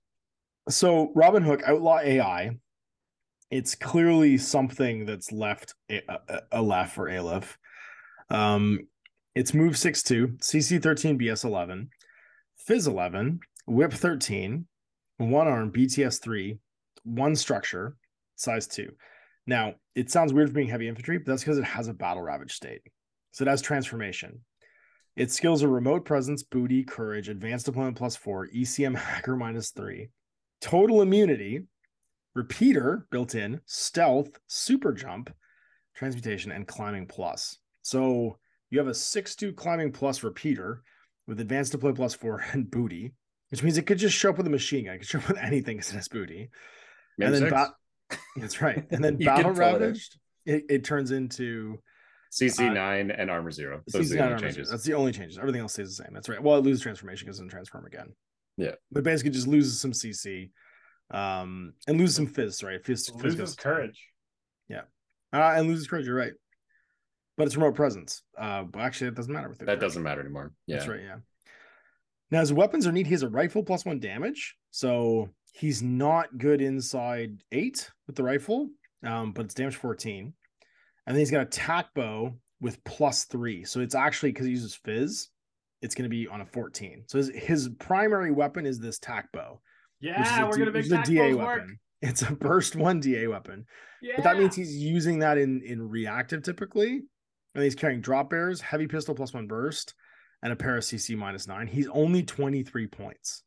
So Robin Hook Outlaw A I, it's clearly something that's left a, a, a left for Aleph. Um, it's move six two, C C thirteen, B S eleven, Fizz eleven, Whip thirteen, one arm, B T S three, one structure, size two. Now, it sounds weird for being heavy infantry, but that's because it has a battle ravage state. So it has transformation. Its skills are remote presence, booty, courage, advanced deployment plus four, E C M hacker minus three, total immunity, repeater built in, stealth, super jump, transmutation, and climbing plus. So you have a six two climbing plus repeater with advanced deploy plus four and booty, which means it could just show up with a machine gun. It could show up with anything as it has booty. Maybe and then six. ba- that's right. And then You battle can pull it out. ravaged, it, it turns into C C nine uh, and armor zero. Those C C are the nine only armor changes. zero. That's the only changes. Everything else stays the same. That's right. Well, it loses transformation because it doesn't transform again. Yeah. But basically just loses some C C um, and loses some fizz, right? Fizz, fizz Loses goes- courage. Yeah. Uh, and loses courage, you're right. But it's remote presence. Uh, but actually, it doesn't matter with it. That doesn't matter anymore. Yeah. That's right, yeah. Now, his weapons are neat. He has a rifle plus one damage. So he's not good inside eight with the rifle, um, but it's damage fourteen. And then he's got a tack bow with plus three. So it's actually, because he uses fizz, it's going to be on a fourteen. So his, his primary weapon is this tack bow. Yeah, we're D- gonna make which is a tack D A bows weapon. work. It's a burst one D A weapon. Yeah. But that means he's using that in, in reactive typically. And he's carrying drop bears, heavy pistol plus one burst, and a pair of C C minus nine. He's only twenty-three points.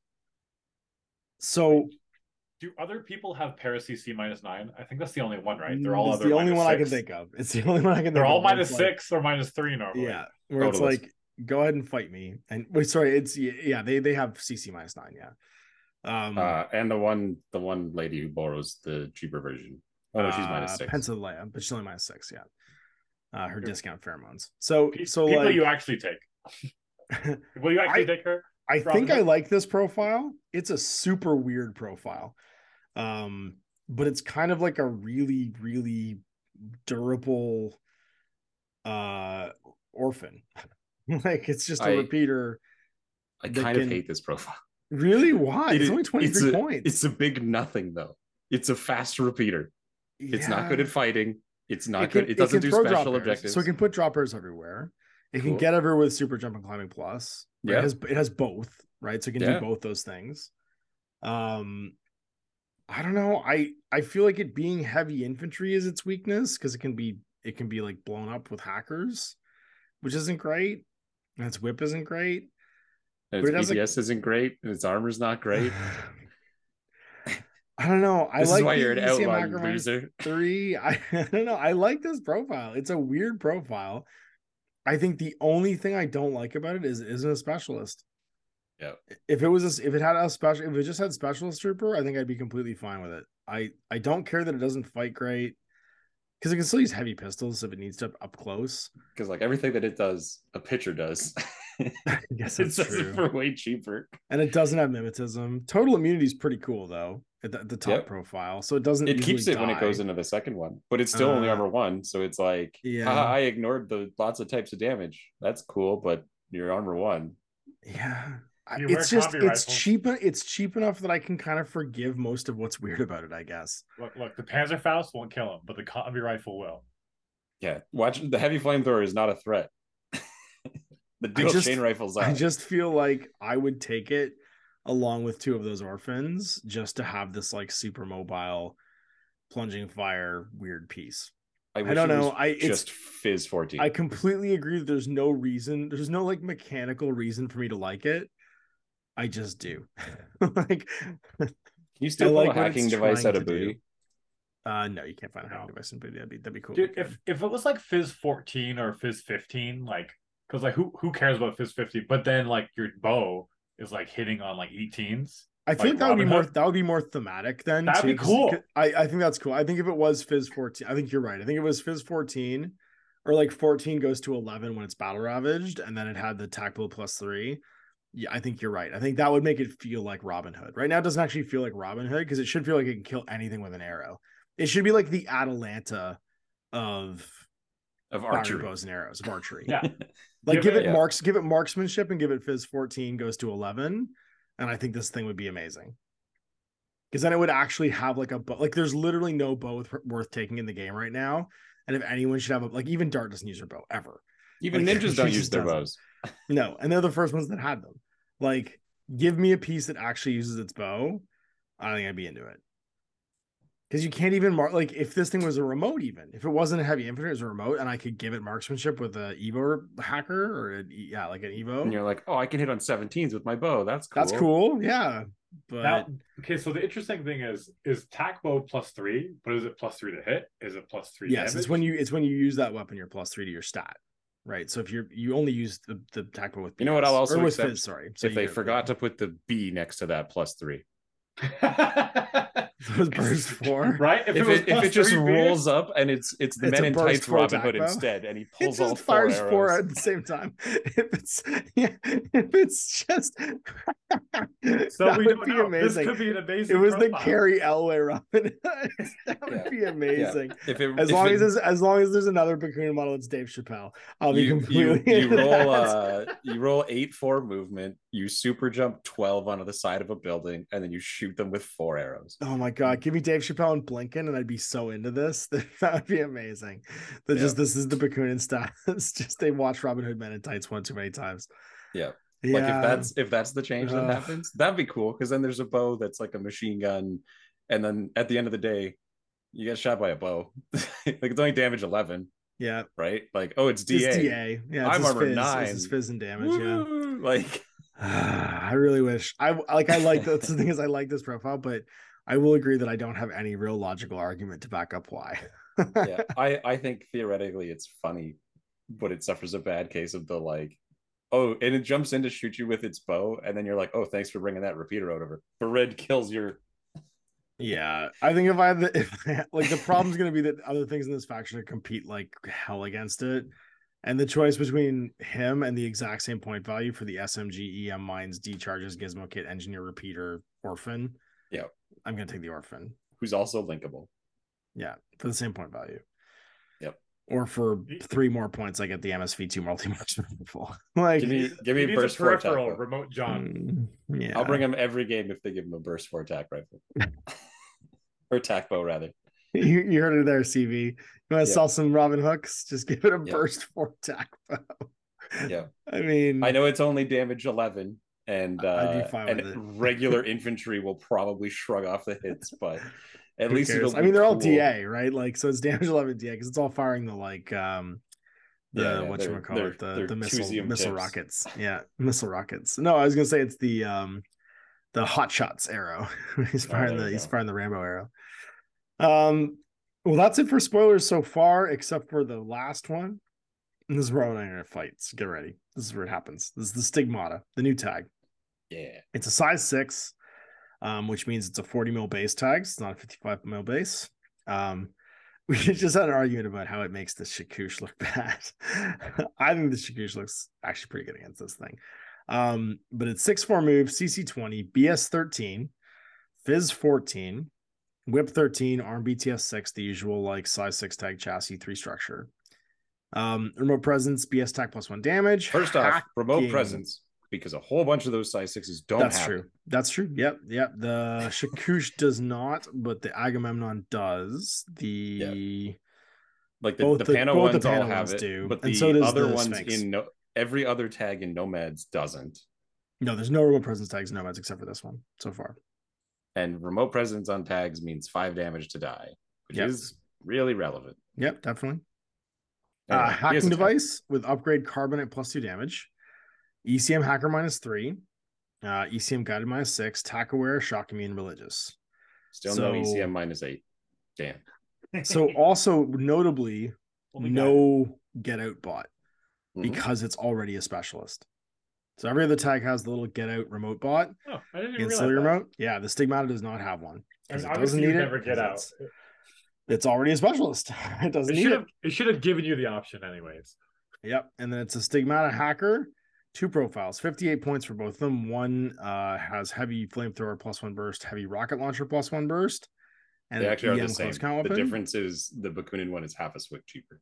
So Do other people have para C C minus nine? I think that's the only one, right? They're all it's other the only minus one I can six. think of. It's the only one I can They're think all of. where minus it's like- six or minus three normally. Yeah. Where it's Totalist. like, go ahead and fight me. And wait, sorry, it's yeah, they they have C C minus nine, yeah. Um Uh, and the one the one lady who borrows the cheaper version. Oh no, she's minus uh, six. Pennsylvania, but she's only minus six, yeah. Uh her discount pheromones. So Pe- so people like you actually take. Will you actually I- take her? I Robin think I Hood? like this profile. It's a super weird profile. Um, but it's kind of like a really, really durable uh orphan. Like it's just a I- repeater. I they kind of can- hate this profile. Really? Why? It It's is- only twenty-three it's a, points. It's a big nothing though. It's a fast repeater. It's not good Yeah. at fighting. It's not It can- good. It doesn't can do throw drop special bears, objectives. So it can put droppers everywhere. It can Cool. get everywhere with super jump and climbing plus. Right? Yeah. It has it has both, right? So it can Yeah. do both those things. Um I don't know. I I feel like it being heavy infantry is its weakness because it can be it can be like blown up with hackers, which isn't great. And its whip isn't great. And but it its has, like- B T S isn't great, and its armor's not great. I don't know. I This like is why the you're an E C M outlaw, you hacker minus loser. three. I, I don't know. I like this profile. It's a weird profile. I think the only thing I don't like about it is it isn't a specialist. Yeah. If it was a, if it had a special if it just had specialist trooper, I think I'd be completely fine with it. I I don't care that it doesn't fight great because it can still use heavy pistols if it needs to up, up close. Because like everything that it does, a pitcher does. I guess it that's does true. it for way cheaper. And it doesn't have mimetism. Total immunity is pretty cool though at the, at the top Yep. profile, so it doesn't. It keeps easily it when it die. goes into the second one, but it's still only Uh, armor one. So it's like, yeah. haha, I ignored the lots of types of damage. That's cool, but you're armor one. Yeah. I- You wear It's just combi it's rifles. cheap it's cheap enough that I can kind of forgive most of what's weird about it, I guess. Look, look, the Panzerfaust won't kill him, but the combi rifle will. Yeah, watch the heavy flamethrower is not a threat. The dual just- chain rifles I out. just feel like I would take it along with two of those orphans just to have this like super mobile plunging fire weird piece. I, I wish don't it know. was I it's just Fizz fourteen. I completely agree that there's no reason, there's no like mechanical reason for me to like it. I just do. Like Can you still I pull like a what hacking it's device trying out of to do. booty? Uh, no, you can't find a hacking No. device in Booty. That'd be that'd be cool. Dude, if if it was like Fizz fourteen or Fizz fifteen, like, because like who who cares about Fizz fifteen? But then like your bow is like hitting on like eighteens. I feel like, like that would be Robin more Hood. that would be more thematic then. That'd too, be 'cause- cool. 'cause I, I think that's cool. I think if it was Fizz fourteen, I think you're right. I think it was Fizz fourteen, or like fourteen goes to eleven when it's battle ravaged, and then it had the tack blow plus three. Yeah, I think you're right. I think that would make it feel like Robin Hood. Right now, it doesn't actually feel like Robin Hood because it should feel like it can kill anything with an arrow. It should be like the Atalanta of Of archery archery. bows and arrows of archery. Yeah. Like Give give it- it yeah. marks, give it marksmanship, and give it Fizz fourteen goes to eleven, and I think this thing would be amazing. Because then it would actually have like a bow. Like there's literally no bow with- worth taking in the game right now, and if anyone should have a like, even Dart doesn't use their bow ever. Even Like, ninjas she don't just use their doesn't. bows. No, and they're the first ones that had them. Like, give me a piece that actually uses its bow. I think I'd be into it. Because you can't even mark like if this thing was a remote, even if it wasn't a heavy infantry, it was a remote, and I could give it marksmanship with a Evo hacker or a, yeah, like an Evo. And you're like, oh, I can hit on seventeens with my bow. That's cool. That's cool, yeah. But Now, okay, so the interesting thing is is tack bow plus three, but is it plus three to hit? Is it plus three? yes, damage? it's when you it's when you use that weapon, you're plus three to your stat, right? So if you're you only use the the attack bow with You know what I'll B S, also or with accept? Fizz, sorry. So If they you- forgot to put the B next to that plus three. it was burst four. right? If was it, if plus it just three, rolls up and it's it's the It's men a in burst tights four Robin attack Hood bow. instead, and he It pulls all just four fires arrows. four at the same time. If it's yeah, if it's just So that we would don't be know. amazing. This could be an amazing. It was the profile. Carrie Elway Robin. That would Yeah. be amazing. If it, As if long it, as there's, as long as there's another Bakuna model, it's Dave Chappelle. I'll be you, completely you, you into roll that. uh you roll eight four movement, you super jump twelve onto the side of a building, and then you shoot them with four arrows. Oh my god, give me Dave Chappelle and Blinken, and I'd be so into this. That would be amazing. That just Yeah. this is the Bakunin style. It's just they watch Robin Hood Men in Tights one too many times. Yeah. Yeah. Like if that's if that's the change that Ugh. happens, that'd be cool. Because then there's a bow that's like a machine gun, and then at the end of the day, you get shot by a bow. Like it's only damage eleven, yeah, right? Like oh, it's D A. it's D A. Yeah, it's I'm his armor fizz. nine. It's his fizz and damage. Yeah. Woo! Like I really wish I like I like that's the thing is I like this profile, but I will agree that I don't have any real logical argument to back up why. yeah, I I think theoretically it's funny, but it suffers a bad case of the like, oh, and it jumps in to shoot you with its bow, and then you're like, oh, thanks for bringing that repeater out over. But red kills your. Yeah, I think if I had the if I had, like the problem's gonna be that other things in this faction compete like hell against it, and the choice between him and the exact same point value for the S M G, E M Mines, D Charges, Gizmo Kit, Engineer, Repeater, Orphan. Yeah. I'm gonna take the Orphan. Who's also linkable. Yeah, for the same point value. Yep. Or for three more points, I get the M S V two multi marksman rifle. Like, Give me give He me needs a burst four attack. peripheral, rifle. remote John. mm, yeah, I'll bring him every game if they give him a burst four attack rifle. Or attack bow rather. You, you heard it there, C V. You want to Yeah. sell some Robin hooks? Just give it a Yeah. burst four attack bow. Yeah. I mean, I know it's only damage eleven, and I'd be uh, fine and with it. regular infantry will probably shrug off the hits, but at who least cares? it'll I mean, be they're all cool. D A, right? Like, so it's damage eleven D A because it's all firing the like um the Yeah, yeah, what they're- you call they're- it the they're the missile Tusium missile tips. rockets. Yeah, missile rockets. No, I was gonna say it's the um the hot shots arrow. he's Oh, firing there the you he's go. firing the Rambo arrow. Um, well, that's it for spoilers so far, except for the last one. And this is where I'm gonna fight. So get ready. This is where it happens. This is the Stigmata, the new tag. Yeah. It's a size six, um, which means it's a forty mil base tag. It's not a fifty-five mil base. Um, we just had an argument about how it makes the Shakoosh look bad. I think the Shakoosh looks actually pretty good against this thing. Um, but it's six four move, C C twenty, B S thirteen, Fizz fourteen, Whip thirteen, Arm B T S six, the usual like size six tag chassis, three structure. Um, remote presence, B S tag plus one damage. First off, remote Hacking. presence, because a whole bunch of those size sixes don't That's have true. it. That's true. Yep. Yep. The Shakoosh does not, but the Agamemnon does. The Like the, Both the the- Pano both the ones all Pano have ones it, do, but and the so does other the ones Sphinx. in no, every other tag in Nomads doesn't. no, there's no remote presence tags in Nomads except for this one so far. And remote presence on tags means five damage to die, which Yep. is really relevant. Yep, definitely. Anyway, uh, he has hacking a tag. device with upgrade carbonate plus two damage. E C M hacker minus three. Uh, E C M guided minus six. Tack aware, shock immune, religious. Still so- no E C M minus eight. Damn. So also notably, Only guy. no get out bot Mhm. because it's already a specialist. So every other tag has the little get out remote bot, Oh, I didn't even ancillary realize that. remote. Yeah, the Stigmata does not have one I because mean, it doesn't obviously, you need it. never get out. It's, it's already a specialist. It doesn't It need should it. have. It should have given you the option, anyways. Yep. And then it's a Stigmata hacker, two profiles, fifty-eight points for both of them. One uh, has heavy flamethrower plus one burst, heavy rocket launcher plus one burst. And They an actually are E M the same. close count The weapon. difference is the Bakunin one is half a swick cheaper.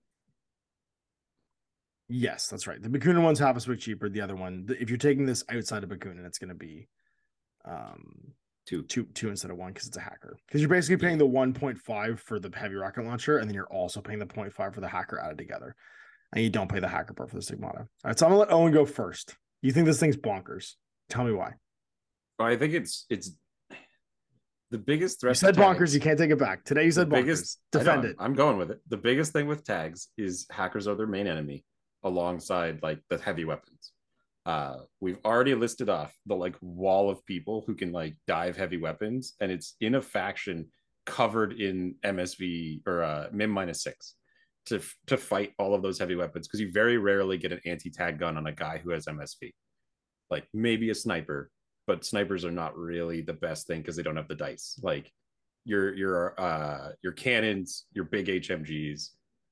Yes, that's right. The Bakunin one's half a switch cheaper. The other one, if you're taking this outside of Bakunin, it's going to be um, Two. two, two instead of one because it's a hacker. Because you're basically paying the one point five for the heavy rocket launcher, and then you're also paying the zero point five for the hacker added together. And you don't pay the hacker part for the Stigmata. All right, so I'm going to let Owen go first. You think this thing's bonkers? Tell me why. I think it's it's the biggest threat. You said to bonkers. tags- You can't take it back. Today you said the bonkers. biggest, I know, Defend I'm- it. I'm going with it. The biggest thing with tags is hackers are their main enemy, alongside like the heavy weapons. Uh, we've already listed off the like wall of people who can like dive heavy weapons, and it's in a faction covered in M S V or uh, Mim minus six to to fight all of those heavy weapons, because you very rarely get an anti-tag gun on a guy who has M S V. Like maybe a sniper, but snipers are not really the best thing because they don't have the dice. Like your your uh your cannons, your big H M Gs,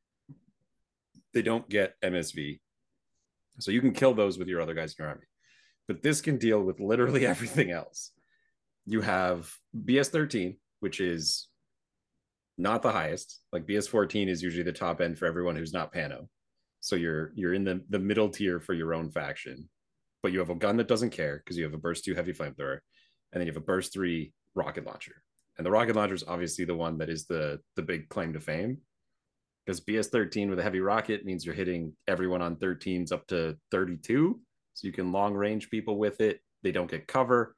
they don't get M S V. So you can kill those with your other guys in your army. But this can deal with literally everything else. You have B S thirteen, which is not the highest. Like B S fourteen is usually the top end for everyone who's not Pano. So you're you're in the, the middle tier for your own faction. But you have a gun that doesn't care because you have a burst two heavy flamethrower, and then you have a burst three rocket launcher. And the rocket launcher is obviously the one that is the the big claim to fame, because B S thirteen with a heavy rocket means you're hitting everyone on thirteens up to thirty-two, so you can long range people with it. They don't get cover.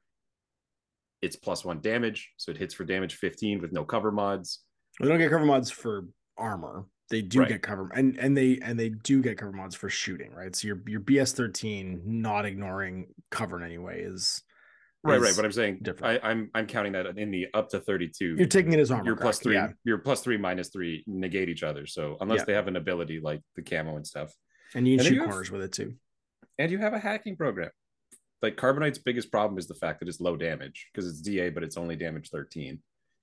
It's plus one damage, so it hits for damage fifteen with no cover mods. They don't get cover mods for armor. They do Right. get cover, and and they and they do get cover mods for shooting, right? So your your B S thirteen not ignoring cover in any way is Right, is right. But I'm saying different. I, I'm I'm counting that in the up to thirty-two. You're taking it as armor. Your plus correct? three, yeah. your plus three, minus three negate each other. So unless Yeah. they have an ability like the camo and stuff, And you can And then shoot you have- corners with it too. and you have a hacking program. Like Carbonite's biggest problem is the fact that it's low damage because it's D A, but it's only damage thirteen,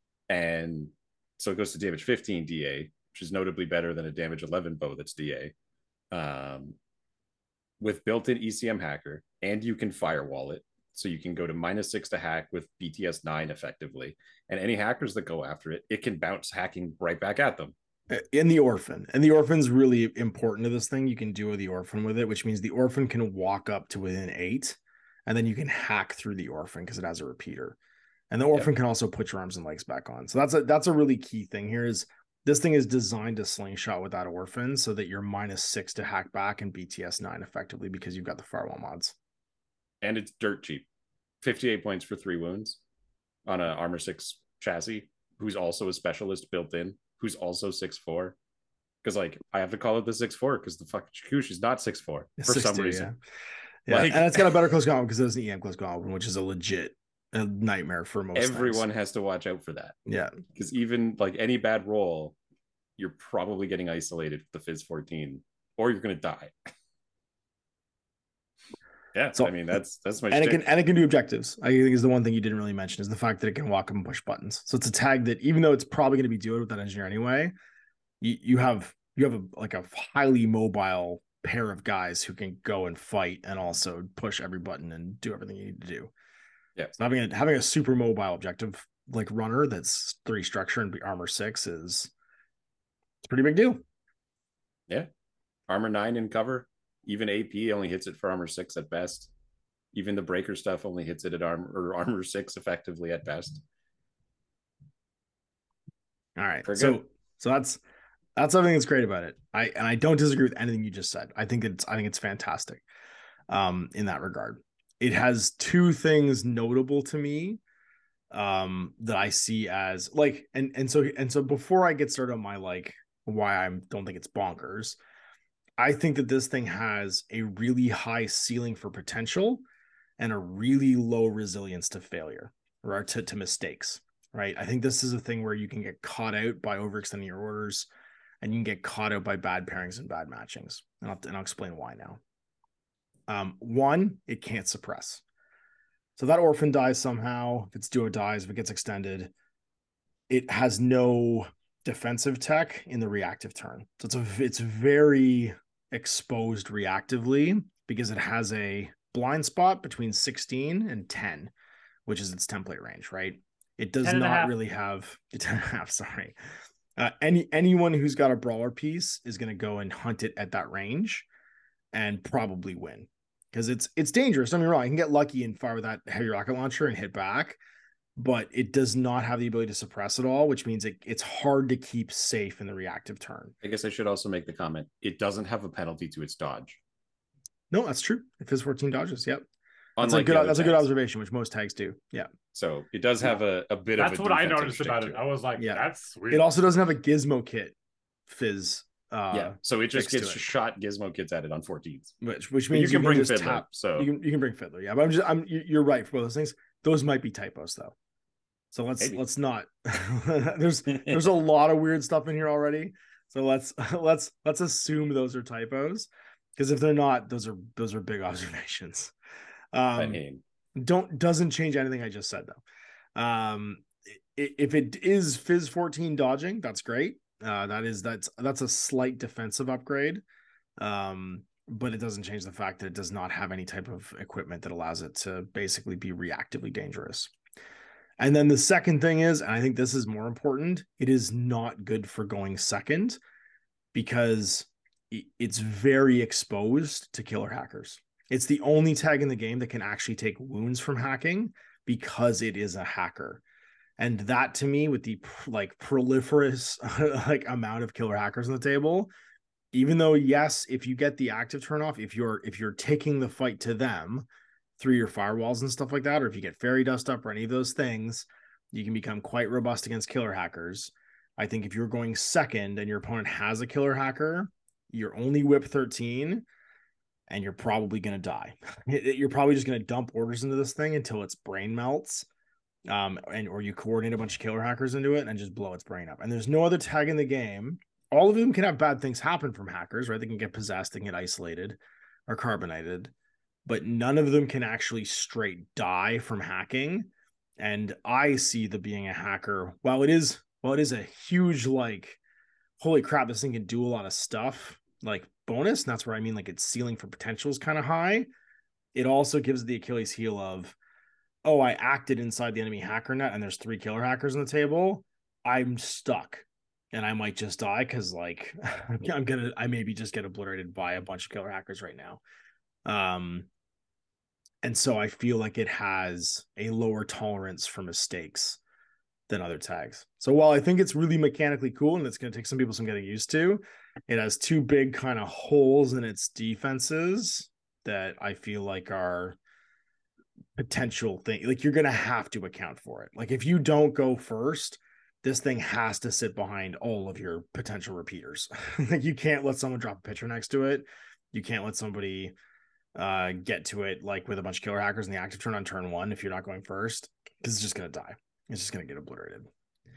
and so it goes to damage fifteen D A, which is notably better than a damage eleven bow that's D A. Um, with built-in E C M hacker, and you can firewall it, so you can go to minus six to hack with B T S nine effectively, and any hackers that go after it, it can bounce hacking right back at them. In the orphan, and the orphan's really important to this thing. You can do the orphan with it, which means the orphan can walk up to within eight, and then you can hack through the orphan because it has a repeater. And the orphan can also put your arms and legs back on. So that's a that's a really key thing here. Is this thing is designed to slingshot with that orphan so that you're minus six to hack back and B T S nine effectively because you've got the firewall mods. And it's dirt cheap. fifty-eight points for three wounds on an armor six chassis, who's also a specialist built in, who's also six four. Because like I have to call it the six four because the fucking Chikush is not six four for six some two, reason. Yeah, yeah. Like- And it's got a better close combat because it's an E M close combat, which is a legit a nightmare for most. Everyone things. has to watch out for that. Yeah, Because even like any bad roll, you're probably getting isolated with the Fizz fourteen, or you're gonna die. Yeah, So- I mean that's that's my and it shtick. can and it can do objectives. I think is the one thing you didn't really mention is the fact that it can walk up and push buttons. So it's a tag that even though it's probably going to be doing with that engineer anyway, you you have you have a like a highly mobile pair of guys who can go and fight and also push every button and do everything you need to do. Yeah. So having a having a super mobile objective like runner that's three structure and armor six is it's a pretty big deal. Armor nine in cover, even A P only hits it for armor six at best. Even the breaker stuff only hits it at armor or armor six effectively at best. All right. Pretty So good. so that's that's something that's great about it. I and I don't disagree with anything you just said. I think it's I think it's fantastic um in that regard. It has two things notable to me um that I see as like and and so and so before I get started on my like why I don't think it's bonkers, I think that this thing has a really high ceiling for potential and a really low resilience to failure or to, to mistakes. right? I think this is a thing where you can get caught out by overextending your orders, and you can get caught out by bad pairings and bad matchings. And I'll, and I'll explain why now. Um, one, it can't suppress. So that orphan dies somehow. If it's duo dies, if it gets extended, it has no defensive tech in the reactive turn. So it's a, it's very exposed reactively because it has a blind spot between sixteen and ten, which is its template range, right? It does not really have ten and a half, sorry. Uh, any anyone who's got a brawler piece is going to go and hunt it at that range and probably win, because it's it's dangerous. Don't get me wrong, you can get lucky and fire with that heavy rocket launcher and hit back, but it does not have the ability to suppress at all, which means it, it's hard to keep safe in the reactive turn. I guess I should also make the comment, it doesn't have a penalty to its dodge. No, that's true. It has fourteen dodges. Yep. That's Unlike a good that's tags. a good observation, which most tags do. Yeah. So it does have a, a bit That's of a what I defensive noticed shtick about to it. I was like, Yeah. that's sweet. It also doesn't have a gizmo kit fizz. Uh, yeah. So it just fixed to gets it. shot gizmo kits at it on fourteens. which which But means you can bring just Fiddler. tap. So You can you can bring Fiddler, yeah. But I'm just I'm you- you're right for both those things. Those might be typos though. So let's Maybe. let's not. there's there's a lot of weird stuff in here already. So let's let's let's assume those are typos, because if they're not, those are those are big observations. Um, I mean, don't doesn't change anything I just said though. Um, i- if it is Fizz fourteen dodging, that's great. Uh, that is that's that's a slight defensive upgrade. Um, but it doesn't change the fact that it does not have any type of equipment that allows it to basically be reactively dangerous. And then the second thing is, and I think this is more important, it is not good for going second, because i- it's very exposed to killer hackers. It's the only tag in the game that can actually take wounds from hacking because it is a hacker. And that, to me, with the pr- like proliferous like amount of killer hackers on the table, even though, yes, if you get the active turn off, if you're if you're taking the fight to them through your firewalls and stuff like that, or if you get fairy dust up or any of those things, you can become quite robust against killer hackers. I think if you're going second and your opponent has a killer hacker, you're only whip thirteen, and you're probably going to die. You're probably just going to dump orders into this thing until its brain melts, um, and or you coordinate a bunch of killer hackers into it and just blow its brain up. And there's no other tag in the game. All of them can have bad things happen from hackers, right? They can get possessed, they can get isolated or carbonated, but none of them can actually straight die from hacking. And I see the being a hacker, while it is, well, it is a huge, like, holy crap, this thing can do a lot of stuff, like bonus. And that's where I mean, like, its ceiling for potential is kind of high. It also gives the Achilles heel of, oh, I acted inside the enemy hacker net and there's three killer hackers on the table. I'm stuck. And I might just die because, like, I'm gonna, I maybe just get obliterated by a bunch of killer hackers right now. Um, and so I feel like it has a lower tolerance for mistakes than other tags. So while I think it's really mechanically cool and it's going to take some people some getting used to, it has two big kind of holes in its defenses that I feel like are potential thing. Like, you're going to have to account for it. Like, if you don't go first, this thing has to sit behind all of your potential repeaters. Like, you can't let someone drop a pitcher next to it. You can't let somebody uh, get to it like with a bunch of killer hackers in the active turn on turn one if you're not going first, because it's just going to die. It's just going to get obliterated.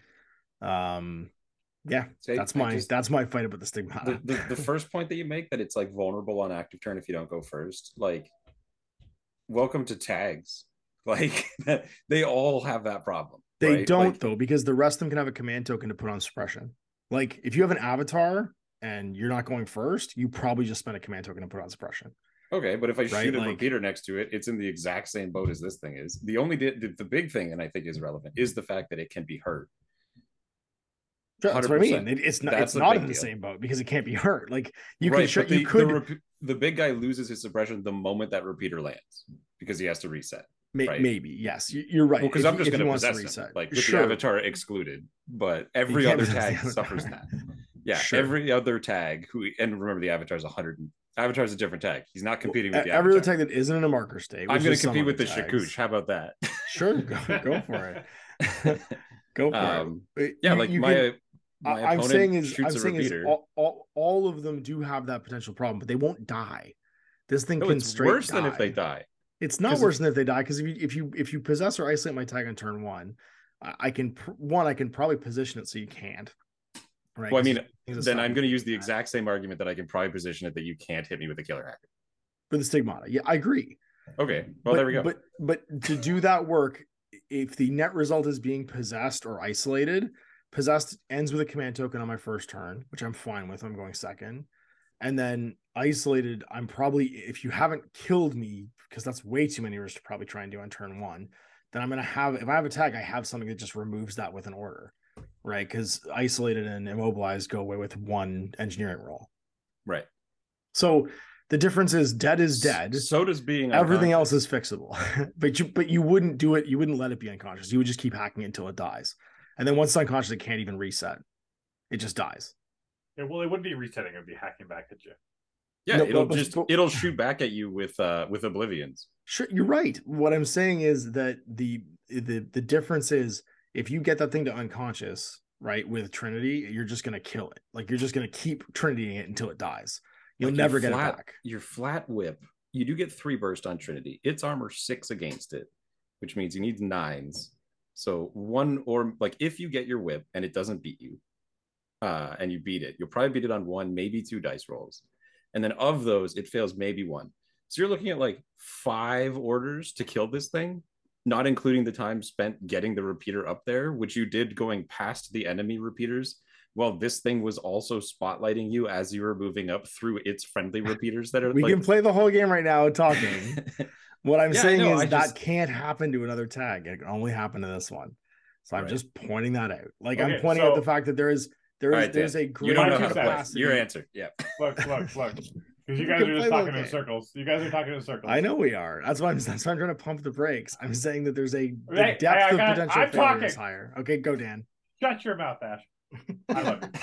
Um, yeah, So I- that's I my just- that's my fight about the stigmata. the, the, the first point that you make, that it's like vulnerable on active turn if you don't go first, like, welcome to tags. Like, they all have that problem. They right? don't, Like, though, because the rest of them can have a command token to put on suppression. Like, if you have an avatar and you're not going first, you probably just spend a command token to put on suppression. Okay, but if I Right, shoot a like- repeater next to it, it's in the exact same boat as this thing is. The only the, the big thing, and I think is relevant, is the fact that it can be hurt. That's what I mean. one hundred percent. It- it's not That's it's the not big in the deal. same boat because it can't be hurt. Like, you right, could show, but the, you could the, rep- the big guy loses his suppression the moment that repeater lands because he has to reset. may, right. maybe yes, you, you're right. Well, because If- I'm just if he going to wants possess him, like with Sure. the avatar excluded, but every can't other possess the tag avatar. suffers that. Yeah, Sure. every other tag who, and remember the avatar is one hundred. Avatar is a different tag. He's not competing with the Every other avatar. tag that isn't in a marker state. I'm which going is to some compete with the other tags. Shakoosh. How about that? Sure, go, go for it. Go for um, it. yeah, You- like you my can- my I- I'm opponent saying is, shoots I'm a saying is, repeater. all, all, all of them do have that potential problem, but they won't die. This thing no, can it's straight worse die. than if they die. It's not 'Cause worse if- than if they die, because if you if you if you possess or isolate my tag on turn one, I, I can one I can probably position it so you can't. Right. Well, I mean, then I'm going to use the exact same argument that I can probably position it that you can't hit me with a killer hacker for the Stigmata. Yeah, I agree. Okay, well but, there we go. But but to do that work, if the net result is being possessed or isolated, possessed ends with a command token on my first turn, which I'm fine with. I'm going second. And then isolated, I'm probably, if you haven't killed me, because that's way too many risks to probably try and do on turn one, then I'm going to have, if I have a tag, I have something that just removes that with an order, right? Because isolated and immobilized go away with one engineering roll. Right. So the difference is dead is dead. So does being everything else is fixable. but you but you wouldn't do it, you wouldn't let it be unconscious. You would just keep hacking it until it dies. And then once it's unconscious, it can't even reset. It just dies. Yeah, well, it wouldn't be resetting, it would be hacking back at you. Yeah, No, it'll but- just but- it'll shoot back at you with uh with oblivions. Sure, you're right. What I'm saying is that the the the difference is if you get that thing to unconscious, right, with Trinity, you're just gonna kill it. Like you're just gonna keep Trinitying it until it dies. You'll Like, never your get flat, it back. Your flat whip, you do get three burst on Trinity. It's armor six against it, which means you need nines. So one or like if you get your whip and it doesn't beat you, uh, and you beat it, you'll probably beat it on one, maybe two dice rolls. And then of those, it fails maybe one. So you're looking at like five orders to kill this thing, not including the time spent getting the repeater up there, which you did going past the enemy repeaters. Well, this thing was also spotlighting you as you were moving up through its friendly repeaters that are We like... can play the whole game right now talking. What I'm Yeah, saying know, is I that just... can't happen to another tag. It can only happen to this one. So I'm Right. just pointing that out. Like Okay, I'm pointing so- out the fact that there is there is Right, there's Dan. a great You don't know My how to two play. cents. Your answer. Yeah. Look, look, look. Because you We guys can are just play talking the in game. circles. You guys are talking in circles. I know we are. That's why I'm that's why I'm trying to pump the brakes. I'm saying that there's a the Hey, depth I- I of got- potential I'm failure is talking. higher. Okay, go Dan. Shut your mouth, Ash. I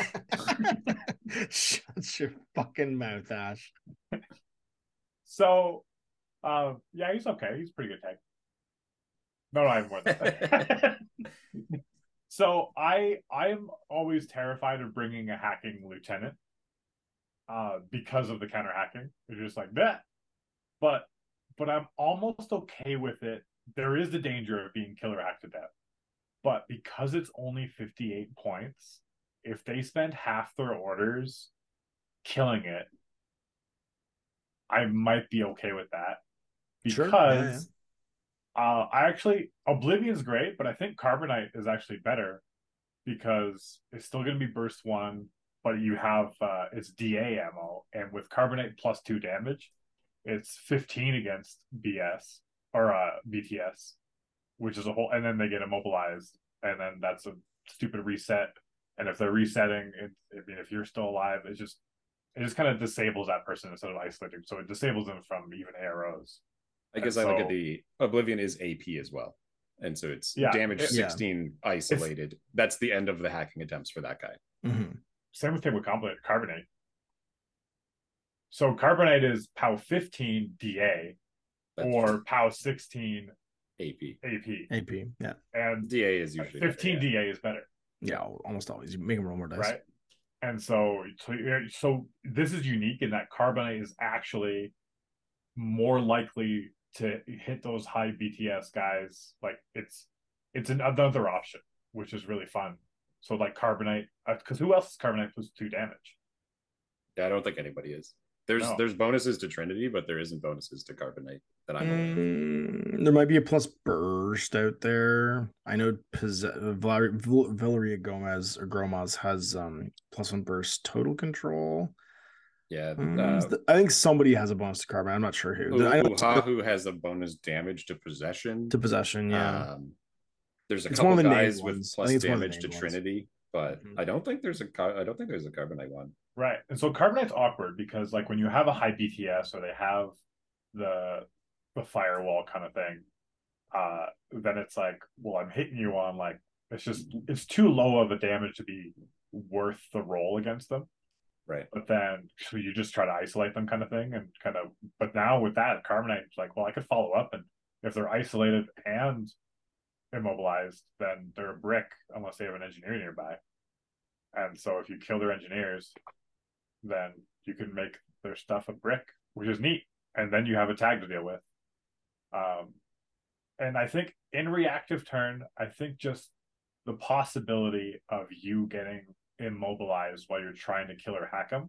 love you. Shut your fucking mouth, Ash. So, um, yeah, he's okay. He's a pretty good tag. No, no, I have more than that. So I I'm always terrified of bringing a hacking lieutenant, uh, because of the counter hacking. It's just like that. But but I'm almost okay with it. There is the danger of being killer hacked to death. But because it's only fifty-eight points, if they spend half their orders killing it, I might be okay with that. Because Sure, yeah, yeah. Uh, I actually Oblivion's great, but I think Carbonite is actually better because it's still going to be burst one, but you have uh, it's D A ammo, and with Carbonite plus two damage, it's fifteen against B S or uh, B T S, which is a whole, and then they get immobilized, and then that's a stupid reset. And if they're resetting, it, I mean, if you're still alive, it's just it just kind of disables that person instead of isolating, so it disables them from even A R Os. I guess And I look so- at the Oblivion is A P as well. And so it's Yeah, damage it- Yeah. sixteen isolated. That's the end of the hacking attempts for that guy. Mhm. Same thing with Carbonite. Carbonite. So Carbonite is P O W fifteen D A That's or P O W sixteen A P. A P, A P, yeah. and D A is usually fifteen better, yeah. D A is better, Yeah, almost always. You make them roll more dice. right? And so, so, so this is unique in that Carbonite is actually more likely to hit those high B T S guys. Like it's it's an, another option, which is really fun. So like Carbonite, because who else is Carbonite plus two damage? Yeah, I don't think anybody is. There's No. there's bonuses to Trinity, but there isn't bonuses to Carbonite that I'm aware of. Mm, there might be a plus burst out there. I know Pizz- Val- Val- Valeria Gomez or Gromaz has um plus one burst total control. Yeah. Mm, Uh, I think somebody has a bonus to carbon. I'm not sure who. I know Uhahu has a bonus damage to possession. to possession, yeah. Um, there's a It's couple one of the named guys with ones. I plus think it's one of the damage to named ones. Trinity, but Mhm. I don't think there's a car- I don't think there's a Carbonite one. Right. And so Carbonite's awkward because like when you have a high B T S or they have the the firewall kind of thing, uh, then it's like, well, I'm hitting you on like it's just it's too low of a damage to be worth the roll against them. Right. But then so you just try to isolate them kind of thing and kind of but now with that, Carbonite's like, well, I could follow up and if they're isolated and immobilized, then they're a brick unless they have an engineer nearby. And so if you kill their engineers, then you can make their stuff a brick, which is neat. And then you have a tag to deal with. Um, and I think in reactive turn, I think just the possibility of you getting immobilized while you're trying to kill or hack him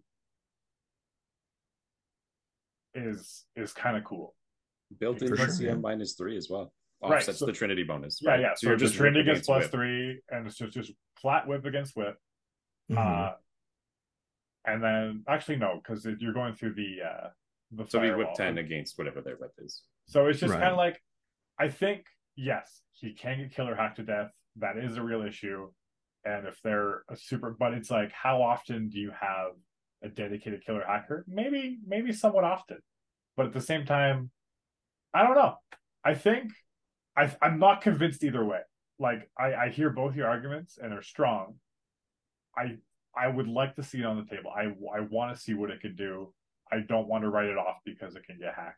is is kind of cool. Built in For sure, C M yeah. minus three as well. Right, Offsets so- the Trinity bonus. Yeah, right? yeah. So, you're the just Trinity whip gets against plus whip. three, and it's just just flat whip against whip. Mhm. Uh, and then actually no, because you're going through the uh the So we firewall. whip ten against whatever their whip is. So it's just Right. kind of like, I think yes, he can get killer hacked to death. That is a real issue, and if they're a super, but it's like, how often do you have a dedicated killer hacker? Maybe, maybe somewhat often, but at the same time, I don't know. I think I I'm not convinced either way. Like I I hear both your arguments and they're strong. I I would like to see it on the table. I I want to see what it could do. I don't want to write it off because it can get hacked.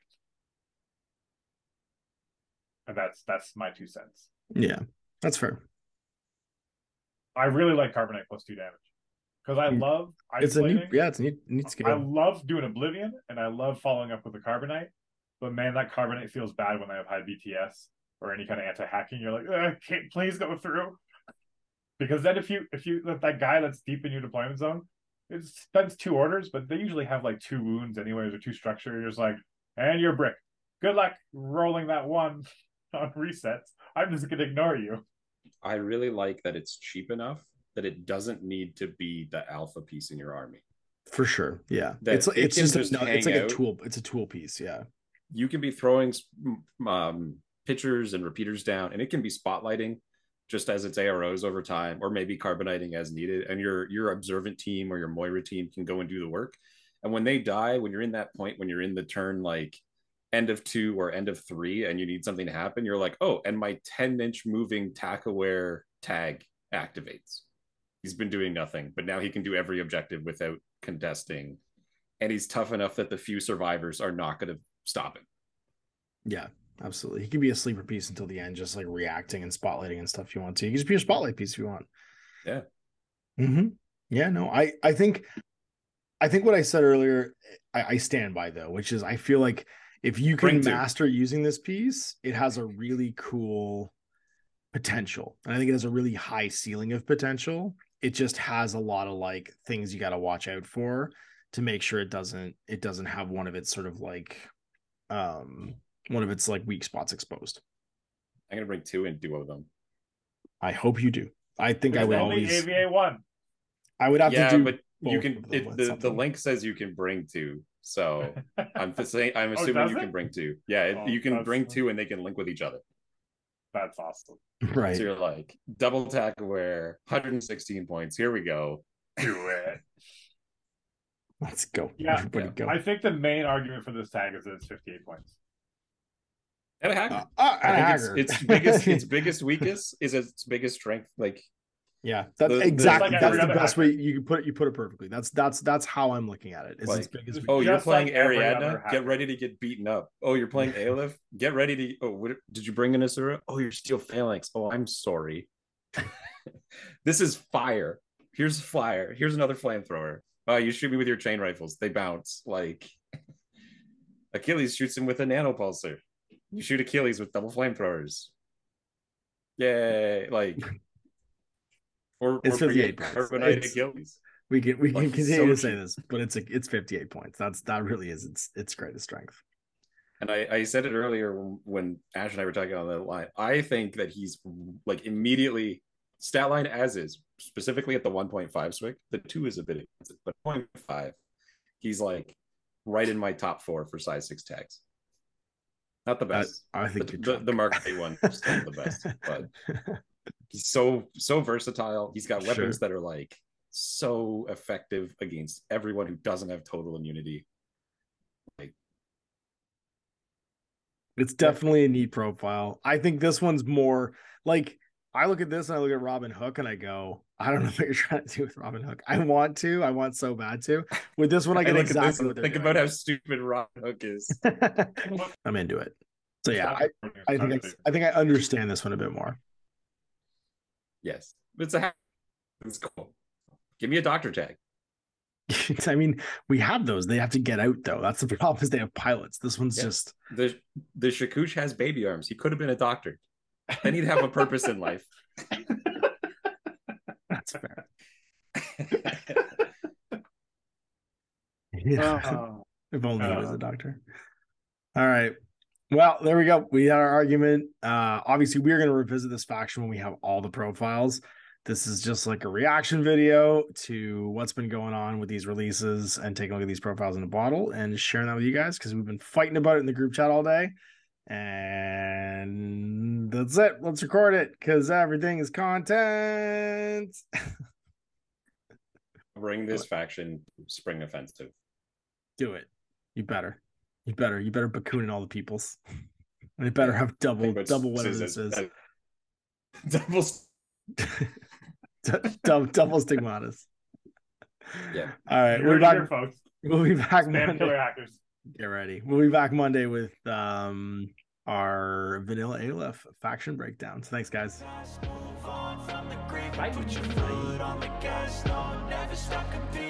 And that's that's my two cents. Yeah, that's fair. I really like Carbonite plus two damage because I Mm. love It's a new, isolating. yeah, it's a neat, neat I skill. love doing Oblivion and I love following up with the Carbonite. But man, that Carbonite feels bad when I have high B T S or any kind of anti-hacking. You're like, "Ugh, can't please go through. Because then if you if you let that guy that's deep in your deployment zone, it spends two orders, but they usually have like two wounds anyways or two structure. You're just like, and you're brick. Good luck rolling that one on resets. I'm just gonna ignore you. I really like that it's cheap enough that it doesn't need to be the alpha piece in your army. For sure. Yeah. That It's it it's can just, just a, no, it's like hang a out. tool. It's a tool piece. Yeah. You can be throwing um, pitchers and repeaters down, and it can be spotlighting just as its A R Os over time, or maybe carbonating as needed. And your your observant team or your Moira team can go and do the work. And when they die, when you're in that point, when you're in the turn like end of two or end of three, and you need something to happen, you're like, oh, and my ten inch moving tack aware tag activates. He's been doing nothing, but now he can do every objective without contesting. And he's tough enough that the few survivors are not going to stop him. Yeah, absolutely. He could be a sleeper piece until the end, just like reacting and spotlighting and stuff if you want to. He could just be a spotlight piece if you want. Yeah. Mm-hmm. Yeah, no, I, I think, I think what I said earlier, I, I stand by though, which is I feel like if you can Bring two. master using this piece, it has a really cool potential. And I think it has a really high ceiling of potential. It just has a lot of like things you got to watch out for to make sure it doesn't, it doesn't have one of its sort of like, um, one of its like weak spots exposed. I'm going to bring two and duo them. I hope you do. I think I There's would only always, A V A one. I would have Yeah, to do, but you both can, of them it, with the, the something. link says you can bring two. So I'm just saying, I'm Oh, assuming does you it? can bring two. Yeah, it- Oh, you can that's- bring two and they can link with each other. That's awesome. right. So you're like, double tack aware, one hundred sixteen points. Here we go. Do it. Let's go. Yeah, Everybody yeah. go. I think the main argument for this tag is that it's fifty-eight points. And a hacker. Uh, uh, I think Hager. it's, its biggest, its biggest weakest is its biggest strength. Like, yeah, that's the- the- exactly Like that's every the other best hacker. way you can put it. You put it perfectly. That's that's that's how I'm looking at it. Is its Like, biggest. oh, you're Just playing like every other Ariadna. hacker. Get ready to get beaten up. Oh, you're playing Aleph. Get ready to. Oh, what, did you bring in Asura? Oh, you're Steel Phalanx. Oh, I'm sorry. This is fire. Here's fire. Here's another flamethrower. Oh, you shoot me with your chain rifles. They bounce. Like Achilles shoots him with a nanopulsar. You shoot Achilles with double flamethrowers. Yay! Like, or, It's or create fifty-eight points. carbonite It's- Achilles. We can we can Like, continue so to say cheap. this, but it's a it's fifty-eight points. That's that really is its its greatest strength. And I, I said it earlier when, when Ash and I were talking on the line. I think that he's like immediately stat line as is, specifically at the one point five swig. The two is a bit expensive, but point five, he's like right in my top four for size six tags. Not the I, best. I think the, you're the, drunk. the Mark A one is still the best, but he's so so versatile. He's got weapons Sure. that are like so effective against everyone who doesn't have total immunity. It's definitely a neat profile. I think this one's more like I look at this and I look at Robin Hook and I go, I don't know what you're trying to do with Robin Hook. I want to, I want so bad to. With this one, I I get look at exactly this, what they're think doing. about how stupid Robin Hook is. I'm into it. So yeah, I, I think I, I think I understand this one a bit more. Yes, it's a it's cool. Give me a doctor tag. I mean, we have those. They have to get out though. That's the problem. Is they have pilots. This one's Yeah. just The the Shakoosh has baby arms. He could have been a doctor. Then he'd have a purpose in life. That's fair. Yeah. Oh. If only he was Uh, a doctor. All right. Well, there we go. We had our argument. Uh, obviously, we're going to revisit this faction when we have all the profiles. This is just like a reaction video to what's been going on with these releases and taking a look at these profiles in a bottle and sharing that with you guys because we've been fighting about it in the group chat all day. And that's it. Let's record it because everything is content. Bring this faction spring offensive. Do it. You better. You better. You better Bakun in all the peoples. And it better have double, double whatever this is. Double. double, double stigmatas. Yeah. All right. You're We'll be back. here, folks. We'll be back Spam Monday. killer hackers. Get ready. We'll be back Monday with um our Vanilla Aleph faction breakdown. So thanks, guys. Move on from the grave. Put your foot on the gas, no, never stop competing.